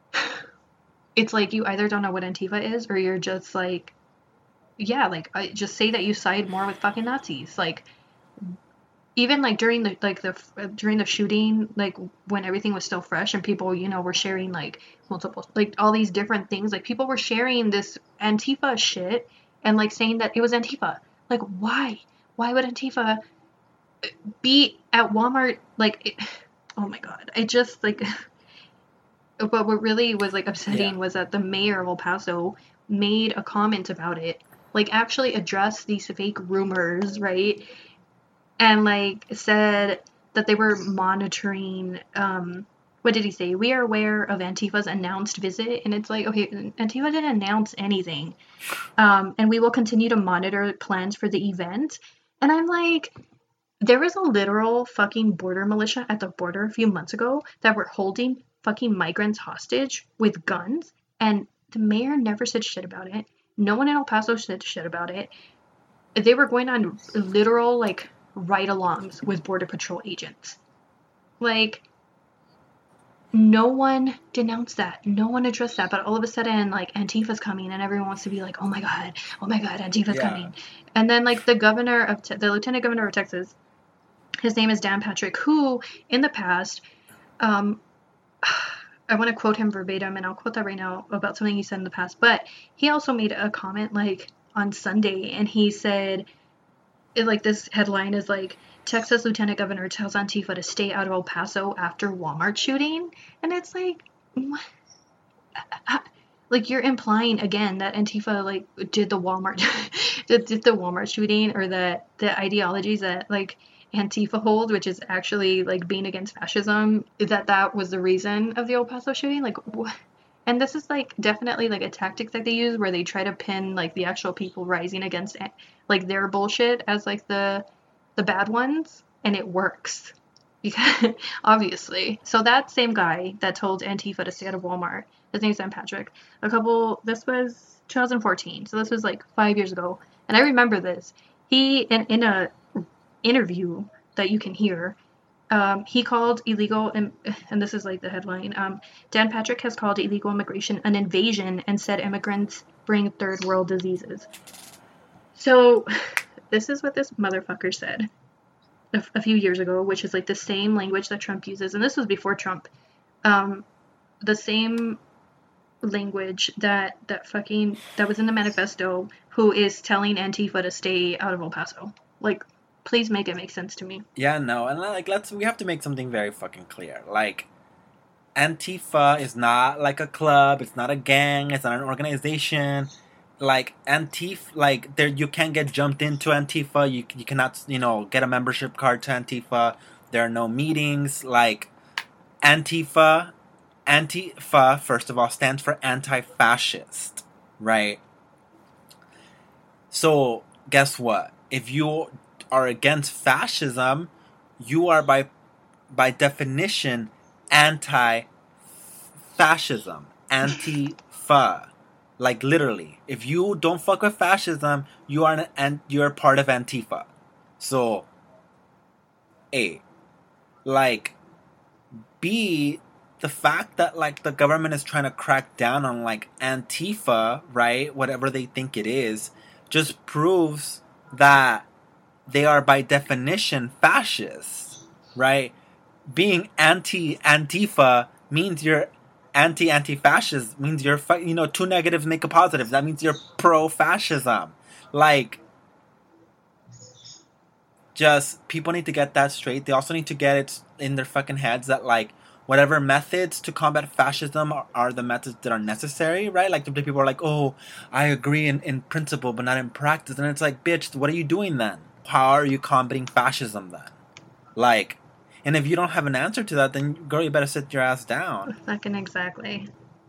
it's like, you either don't know what Antifa is, or you're just like, yeah, like, I, just say that you side more with fucking Nazis. Like, even, like, during the, like, the, during the shooting, like, when everything was still fresh and people, you know, were sharing, like, multiple, like, all these different things, like, people were sharing this Antifa shit and, like, saying that it was Antifa. Like, why? Why would Antifa be at Walmart? Like, it, oh my god. I just, like, but what really was, like, upsetting Yeah. was that the mayor of El Paso made a comment about it, like, actually addressed these fake rumors, right? And, like, said that they were monitoring, um, what did he say? We are aware of Antifa's announced visit. And it's like, okay, Antifa didn't announce anything. Um, and we will continue to monitor plans for the event. And I'm like, there was a literal fucking border militia at the border a few months ago that were holding fucking migrants hostage with guns. And the mayor never said shit about it. No one in El Paso said shit about it. They were going on literal, like, ride-alongs with Border Patrol agents. Like, no one denounced that. No one addressed that. But all of a sudden, like, Antifa's coming, and everyone wants to be like, oh my god, oh my god, Antifa's Yeah. coming. And then, like, the governor of, Te- the lieutenant governor of Texas, his name is Dan Patrick, who, in the past, um, I want to quote him verbatim, and I'll quote that right now about something he said in the past. But he also made a comment, like, on Sunday, and he said, it, like, this headline is, like, Texas Lieutenant Governor tells Antifa to stay out of El Paso after Walmart shooting. And it's like, what? Like, you're implying, again, that Antifa, like, did the Walmart, did, did the Walmart shooting, or that the ideologies that, like, Antifa hold, which is actually, like, being against fascism, that that was the reason of the El Paso shooting? Like, what? And this is, like, definitely, like, a tactic that they use where they try to pin, like, the actual people rising against, like, their bullshit as, like, the the bad ones, and it works. Because, obviously. So that same guy that told Antifa to stay out of Walmart, his name's Dan Patrick, a couple, this was twenty fourteen, so this was, like, five years ago, and I remember this. He, in, in a interview that you can hear, Um, he called illegal, and, and this is like the headline, um, Dan Patrick has called illegal immigration an invasion and said immigrants bring third world diseases. So this is what this motherfucker said a, a few years ago, which is like the same language that Trump uses, and this was before Trump, um, the same language that, that fucking, that was in the manifesto, who is telling Antifa to stay out of El Paso. Like, please make it make sense to me. Yeah, no, and like let's we have to make something very fucking clear. Like, Antifa is not like a club, it's not a gang, it's not an organization. Like, Antifa, like, there you can't get jumped into Antifa. You you cannot, you know, get a membership card to Antifa. There are no meetings. Like, Antifa, Antifa, first of all, stands for anti-fascist, right? So, guess what? If you are against fascism, you are by by definition anti-fascism, Antifa. Like, literally, if you don't fuck with fascism, you are an, and you're part of Antifa. So, A, like, B, the fact that, like, the government is trying to crack down on, like, Antifa, right, whatever they think it is, just proves that they are by definition fascists, right? Being anti-Antifa means you're anti-anti-fascist, means you're, you know, two negatives make a positive. That means you're pro-fascism. Like, just, people need to get that straight. They also need to get it in their fucking heads that, like, whatever methods to combat fascism are, are the methods that are necessary, right? Like, the people are like, oh, I agree in, in principle, but not in practice. And it's like, bitch, what are you doing then? How are you combating fascism then? Like, and if you don't have an answer to that, then, girl, you better sit your ass down. Fucking exactly.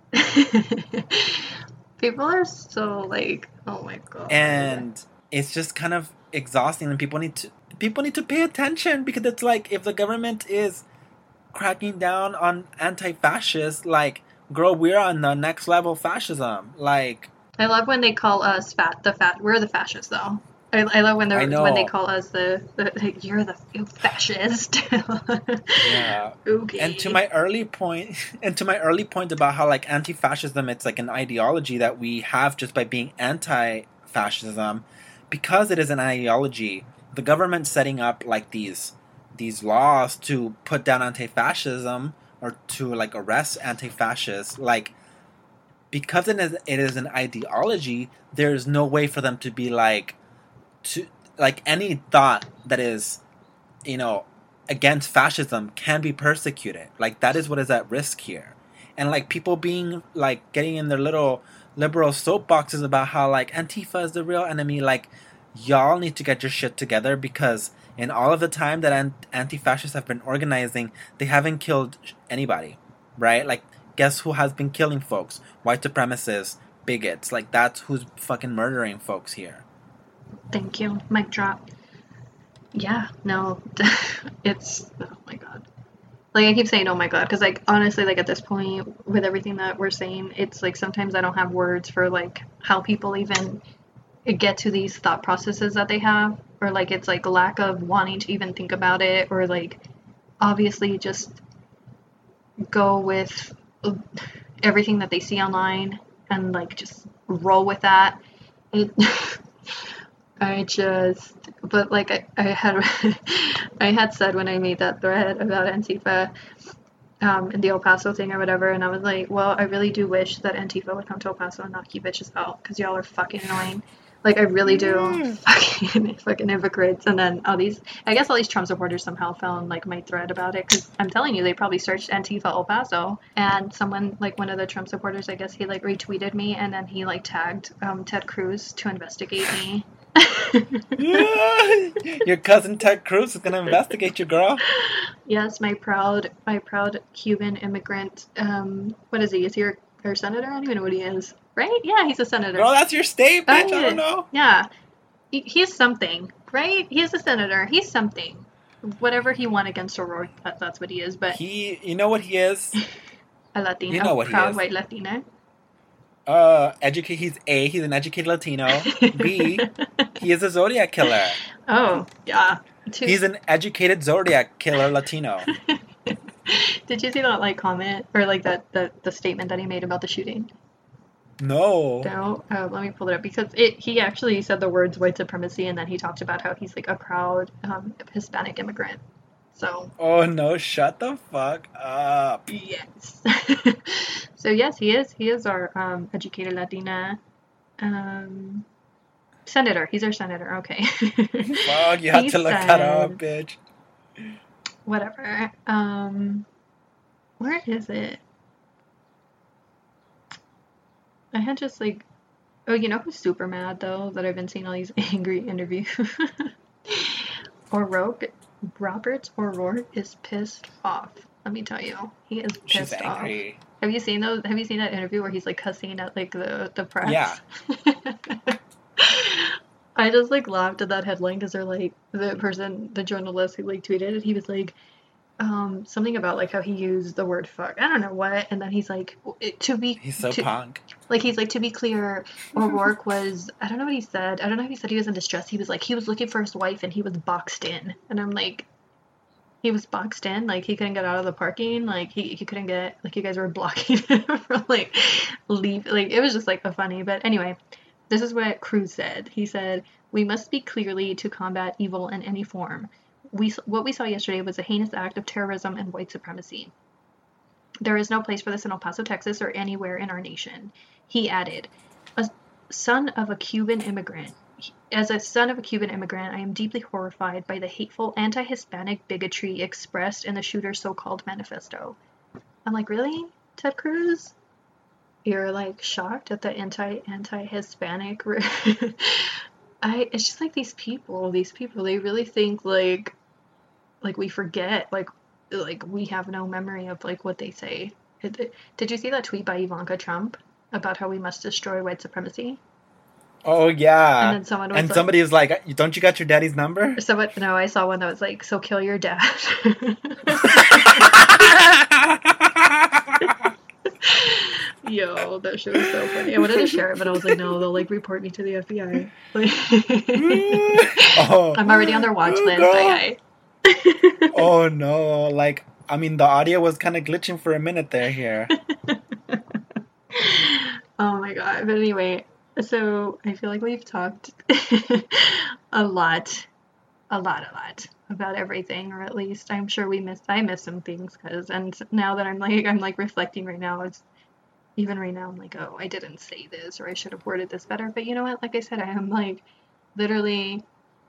People are so, like, oh my god. And it's just kind of exhausting, and people need to people need to pay attention, because it's like, if the government is cracking down on anti-fascists, like, girl, we're on the next level fascism. Like, I love when they call us fat. The fat. We're the fascists, though. I, I love when they I know. when they call us the, the like, you're the fascist. yeah. Okay. And to my early point, and to my early point about how, like, anti-fascism, it's like an ideology that we have just by being anti-fascism, because it is an ideology. The government setting up, like, these these laws to put down anti-fascism, or to, like, arrest anti-fascists, like, because it is it is an ideology, there is no way for them to be like. To, like, any thought that is, you know, against fascism can be persecuted. Like, that is what is at risk here. And, like, people being, like, getting in their little liberal soapboxes about how, like, Antifa is the real enemy. Like, y'all need to get your shit together, because in all of the time that anti-fascists have been organizing, they haven't killed anybody, right? Like, guess who has been killing folks? White supremacists, bigots. Like, that's who's fucking murdering folks here. Thank you. Mic drop. Yeah, no, it's, oh my god. Like, I keep saying, oh my god, because, like, honestly, like, at this point, with everything that we're saying, it's, like, sometimes I don't have words for, like, how people even get to these thought processes that they have, or, like, it's, like, lack of wanting to even think about it, or, like, obviously just go with everything that they see online and like just roll with that. It, I just, but like I, I had, I had said when I made that thread about Antifa, um, and the El Paso thing or whatever, and I was like, well, I really do wish that Antifa would come to El Paso and knock you bitches out, because y'all are fucking annoying. Like, I really do. Mm. Fucking, fucking hypocrites. And then all these, I guess all these Trump supporters somehow found, like, my thread about it. Because I'm telling you, they probably searched Antifa El Paso. And someone, like, one of the Trump supporters, I guess he, like, retweeted me. And then he, like, tagged um, Ted Cruz to investigate me. Your cousin Ted Cruz is going to investigate you, girl. Yes, my proud, my proud Cuban immigrant. Um, what is he? Is he your, your senator? I don't even know what he is. Right? Yeah, he's a senator. Girl, that's your state, bitch. Oh, I don't know. Yeah. He, he's something, right? He's a senator. He's something. Whatever he won against O'Rourke, that, that's what he is. But He, you know what he is? a Latina, You know what he proud is. white Latina. Uh, educate. He's A, he's an educated Latino. B, he is a Zodiac killer. Oh, yeah. Two- He's an educated Zodiac killer Latino. Did you see that like comment or like that the, the statement that he made about the shooting? No. No, uh, let me pull it up because it he actually said the words white supremacy and then he talked about how he's like a proud um, Hispanic immigrant. So Oh no! Shut the fuck up. yes. So yes, he is. He is our um, educated Latina um, senator. He's our senator. Okay. Fuck! You had He to look that up, said- bitch. Whatever. Um, where is it? I had just like, oh, you know who's super mad though that I've been seeing all these angry interviews. O'Rourke, Robert O'Rourke is pissed off. Let me tell you, he is She's pissed off. angry. Have you seen those? Have you seen that interview where he's like cussing at like the the press? Yeah. I just like laughed at that headline because they're like the person, the journalist who like tweeted it. He was like, um, something about like how he used the word fuck. I don't know what, and then he's like, it- to be He's so to, punk. like he's like to be clear, O'Rourke was I don't know what he said. I don't know if he said he was in distress. He was like he was looking for his wife and he was boxed in, and I'm like. He was boxed in, like he couldn't get out of the parking, like he, he couldn't get, like you guys were blocking him from like leave, like it was just like a funny, but anyway, this is what Cruz said. He said, we must speak clearly to combat evil in any form. We, what we saw yesterday was a heinous act of terrorism and white supremacy. There is no place for this in El Paso, Texas or anywhere in our nation. He added, a son of a Cuban immigrant, As a son of a Cuban immigrant, I am deeply horrified by the hateful anti-Hispanic bigotry expressed in the shooter's so-called manifesto. I'm like, really, Ted Cruz? You're like shocked at the anti anti-Hispanic? I. It's just like these people. These people. They really think like, like we forget. Like, like we have no memory of like what they say. Did you see that tweet by Ivanka Trump about how we must destroy white supremacy? Oh yeah. And then someone was and like, somebody was like, "Don't you got your daddy's number?" Someone, no, I saw one that was like, "So kill your dad." Yo, that shit was so funny. I wanted to share it, but I was like, no, they'll like report me to the F B I. Like, Oh, I'm already on their watch list. no. Aye, aye. Oh no! Like, I mean, the audio was kind of glitching for a minute there. Here. Oh my god. But anyway, so I feel like we've talked a lot, a lot, a lot about everything, or at least I'm sure we missed. I missed some things, cause and now that I'm like I'm like reflecting right now, it's even right now I'm like, oh, I didn't say this, or I should have worded this better. But you know what? Like I said, I am like literally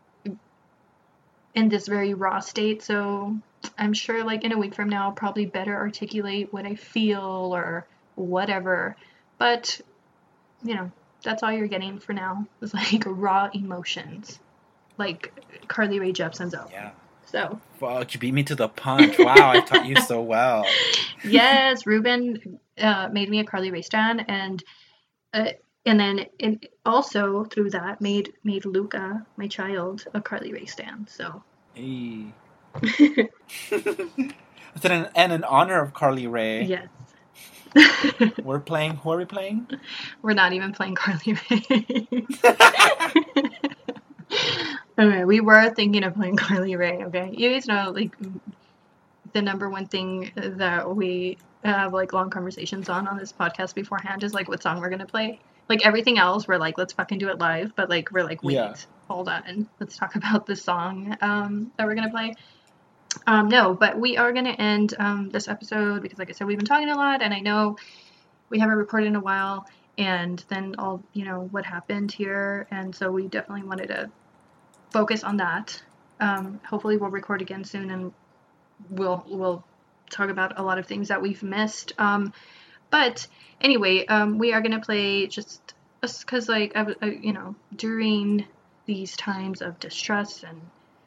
in this very raw state, so I'm sure like in a week from now I'll probably better articulate what I feel or whatever. But you know, that's all you're getting for now. It's like raw emotions, like Carly Rae Jepsen's album. Yeah. So Fuck, you beat me to the punch. Wow, I taught you so well. yes, Ruben uh, made me a Carly Rae stan, and uh, and then in, also through that made made Luca, my child, a Carly Rae stan. So Hey. Is it an, and in honor of Carly Rae? yes. We're playing. Who are we playing? We're not even playing Carly Rae. Okay, we were thinking of playing Carly Rae, okay? You guys know, like, the number one thing that we have like long conversations on on this podcast beforehand is like what song we're gonna play. Like everything else, we're like, let's fucking do it live. But like, we're like, wait, Yeah. hold on, let's talk about the song um, that we're gonna play. Um, no, but we are gonna end um, this episode because, like I said, we've been talking a lot, and I know we haven't recorded in a while. And then all, you know, what happened here, and so we definitely wanted to focus on that. Um, hopefully, we'll record again soon, and we'll we'll talk about a lot of things that we've missed. Um, but anyway, um, we are gonna play just because, like, I, I, you know, during these times of distress and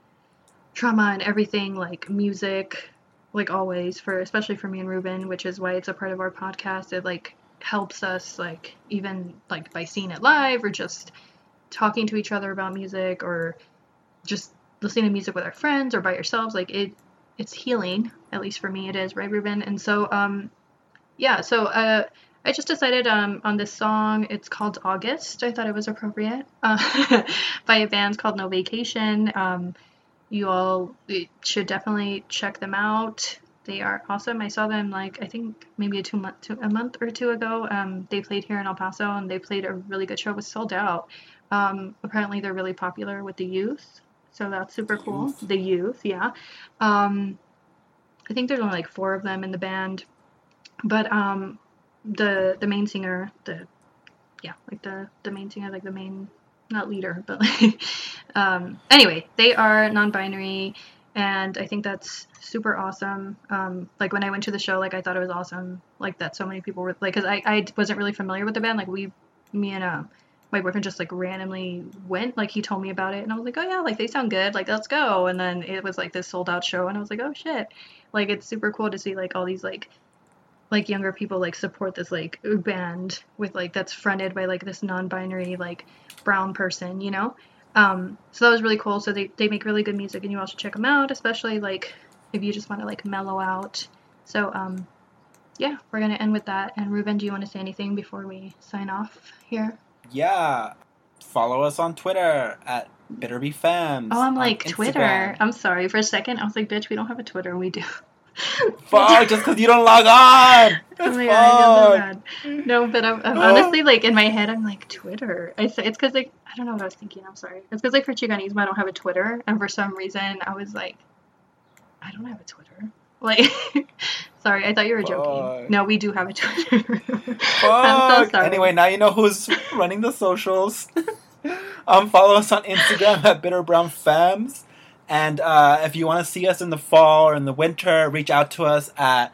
trauma and everything, like music, like always, for especially for me and Ruben, which is why it's a part of our podcast. It like helps us, like, even like by seeing it live or just talking to each other about music or just listening to music with our friends or by yourselves. Like it it's healing, at least for me it is, right, Ruben? And so um yeah so uh I just decided um on this song. It's called August. I thought it was appropriate, uh, by a band called No Vacation. Um you all should definitely check them out. They are awesome. I saw them, like, I think maybe a two month, two, a month or two ago. Um, they played here in El Paso, and they played a really good show. It was sold out. Um, apparently, they're really popular with the youth, so that's super The cool. youth? The youth, yeah. Um, I think there's only like four of them in the band, but um, the the main singer, the yeah, like the the main singer, like the main, not leader, but like um, anyway, they are non-binary. And I think that's super awesome. Um, like when I went to the show, like I thought it was awesome. Like that so many people were like, cause I, I wasn't really familiar with the band. Like we, me and uh, my boyfriend just like randomly went. Like he told me about it, and I was like, oh yeah, like they sound good. Like let's go. And then it was like this sold out show, and I was like, oh shit. Like it's super cool to see like all these like like younger people like support this like band with like that's fronted by like this non-binary like brown person, you know. Um, so that was really cool. So they, they make really good music, and you all should check them out, especially like if you just want to like mellow out. So um, yeah, we're gonna end with that. And Ruben, do you want to say anything before we sign off here? Yeah. Follow us on Twitter at BitterBeFams. Oh, I'm on like Twitter. Instagram. I'm sorry. For a second, I was like, bitch, we don't have a Twitter. We do. Fuck, just because you don't log on. Oh That's my god, I feel so fucked. bad. No, but I'm, I'm Oh. honestly like in my head, I'm like Twitter. I say it's because like I don't know what I was thinking. I'm sorry. It's because like for Chiganismo, I don't have a Twitter, and for some reason, I was like, I don't have a Twitter. Like, sorry, I thought you were joking. Fuck. No, we do have a Twitter. I'm Fuck. so sorry. Anyway, now you know who's running the socials. um, follow us on Instagram at BitterBrownFams. And uh, if you want to see us in the fall or in the winter, reach out to us at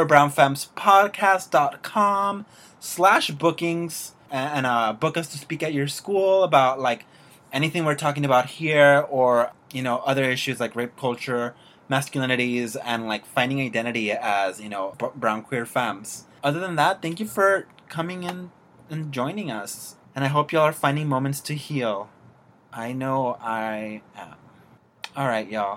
bitterBrownFamsPodcast.com slash bookings and, and uh, book us to speak at your school about like anything we're talking about here, or, you know, other issues like rape culture, masculinities, and like finding identity as, you know, b- brown queer femmes. Other than that, thank you for coming in and joining us. And I hope y'all are finding moments to heal. I know I am. All right, y'all.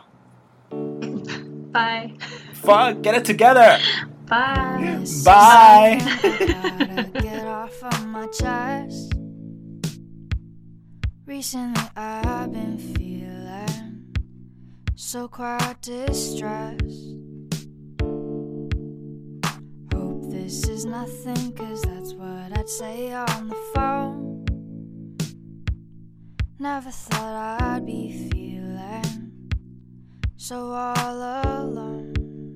Bye. Fuck, get it together. Bye. Bye. Gotta get off of my chest. Recently I've been feeling so quite distressed. Hope this is nothing, cause that's what I'd say on the phone. Never thought I'd be feeling so all alone.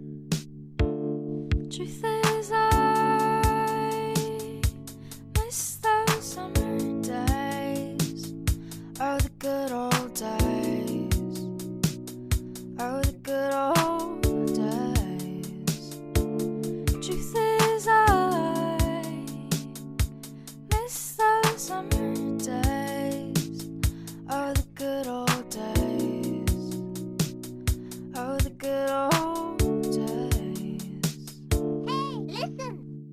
Truth is I miss those summer days. Oh, the good old days. Oh, the good old days. Truth is I miss those summer days. Oh, the good old days. Oh, the good old days. Hey, listen.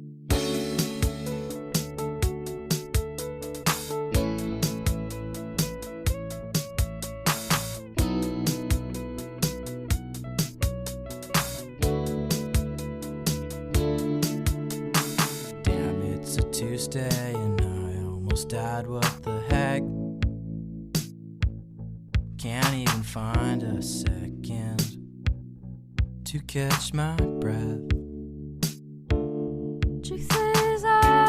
Damn, it's a Tuesday and I almost died. What the heck? Can't even find a second to to catch my breath. Truth is,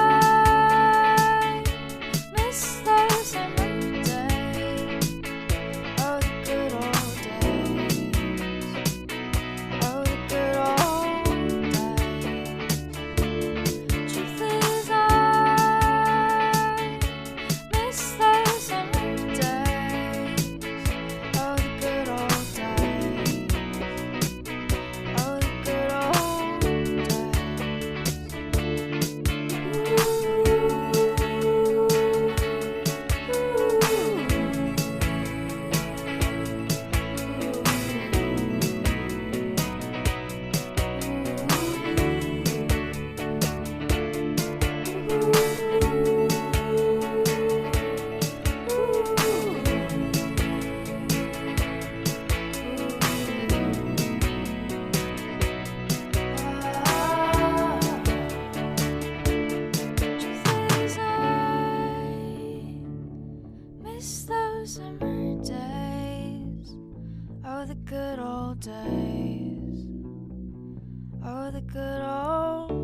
I miss those summer days. Oh, the good old days. Oh, the good old days. Truth is, I miss those summer days. Oh, the good old days. Oh, the good old days. Miss those summer days. Oh, the good old days. Oh, the good old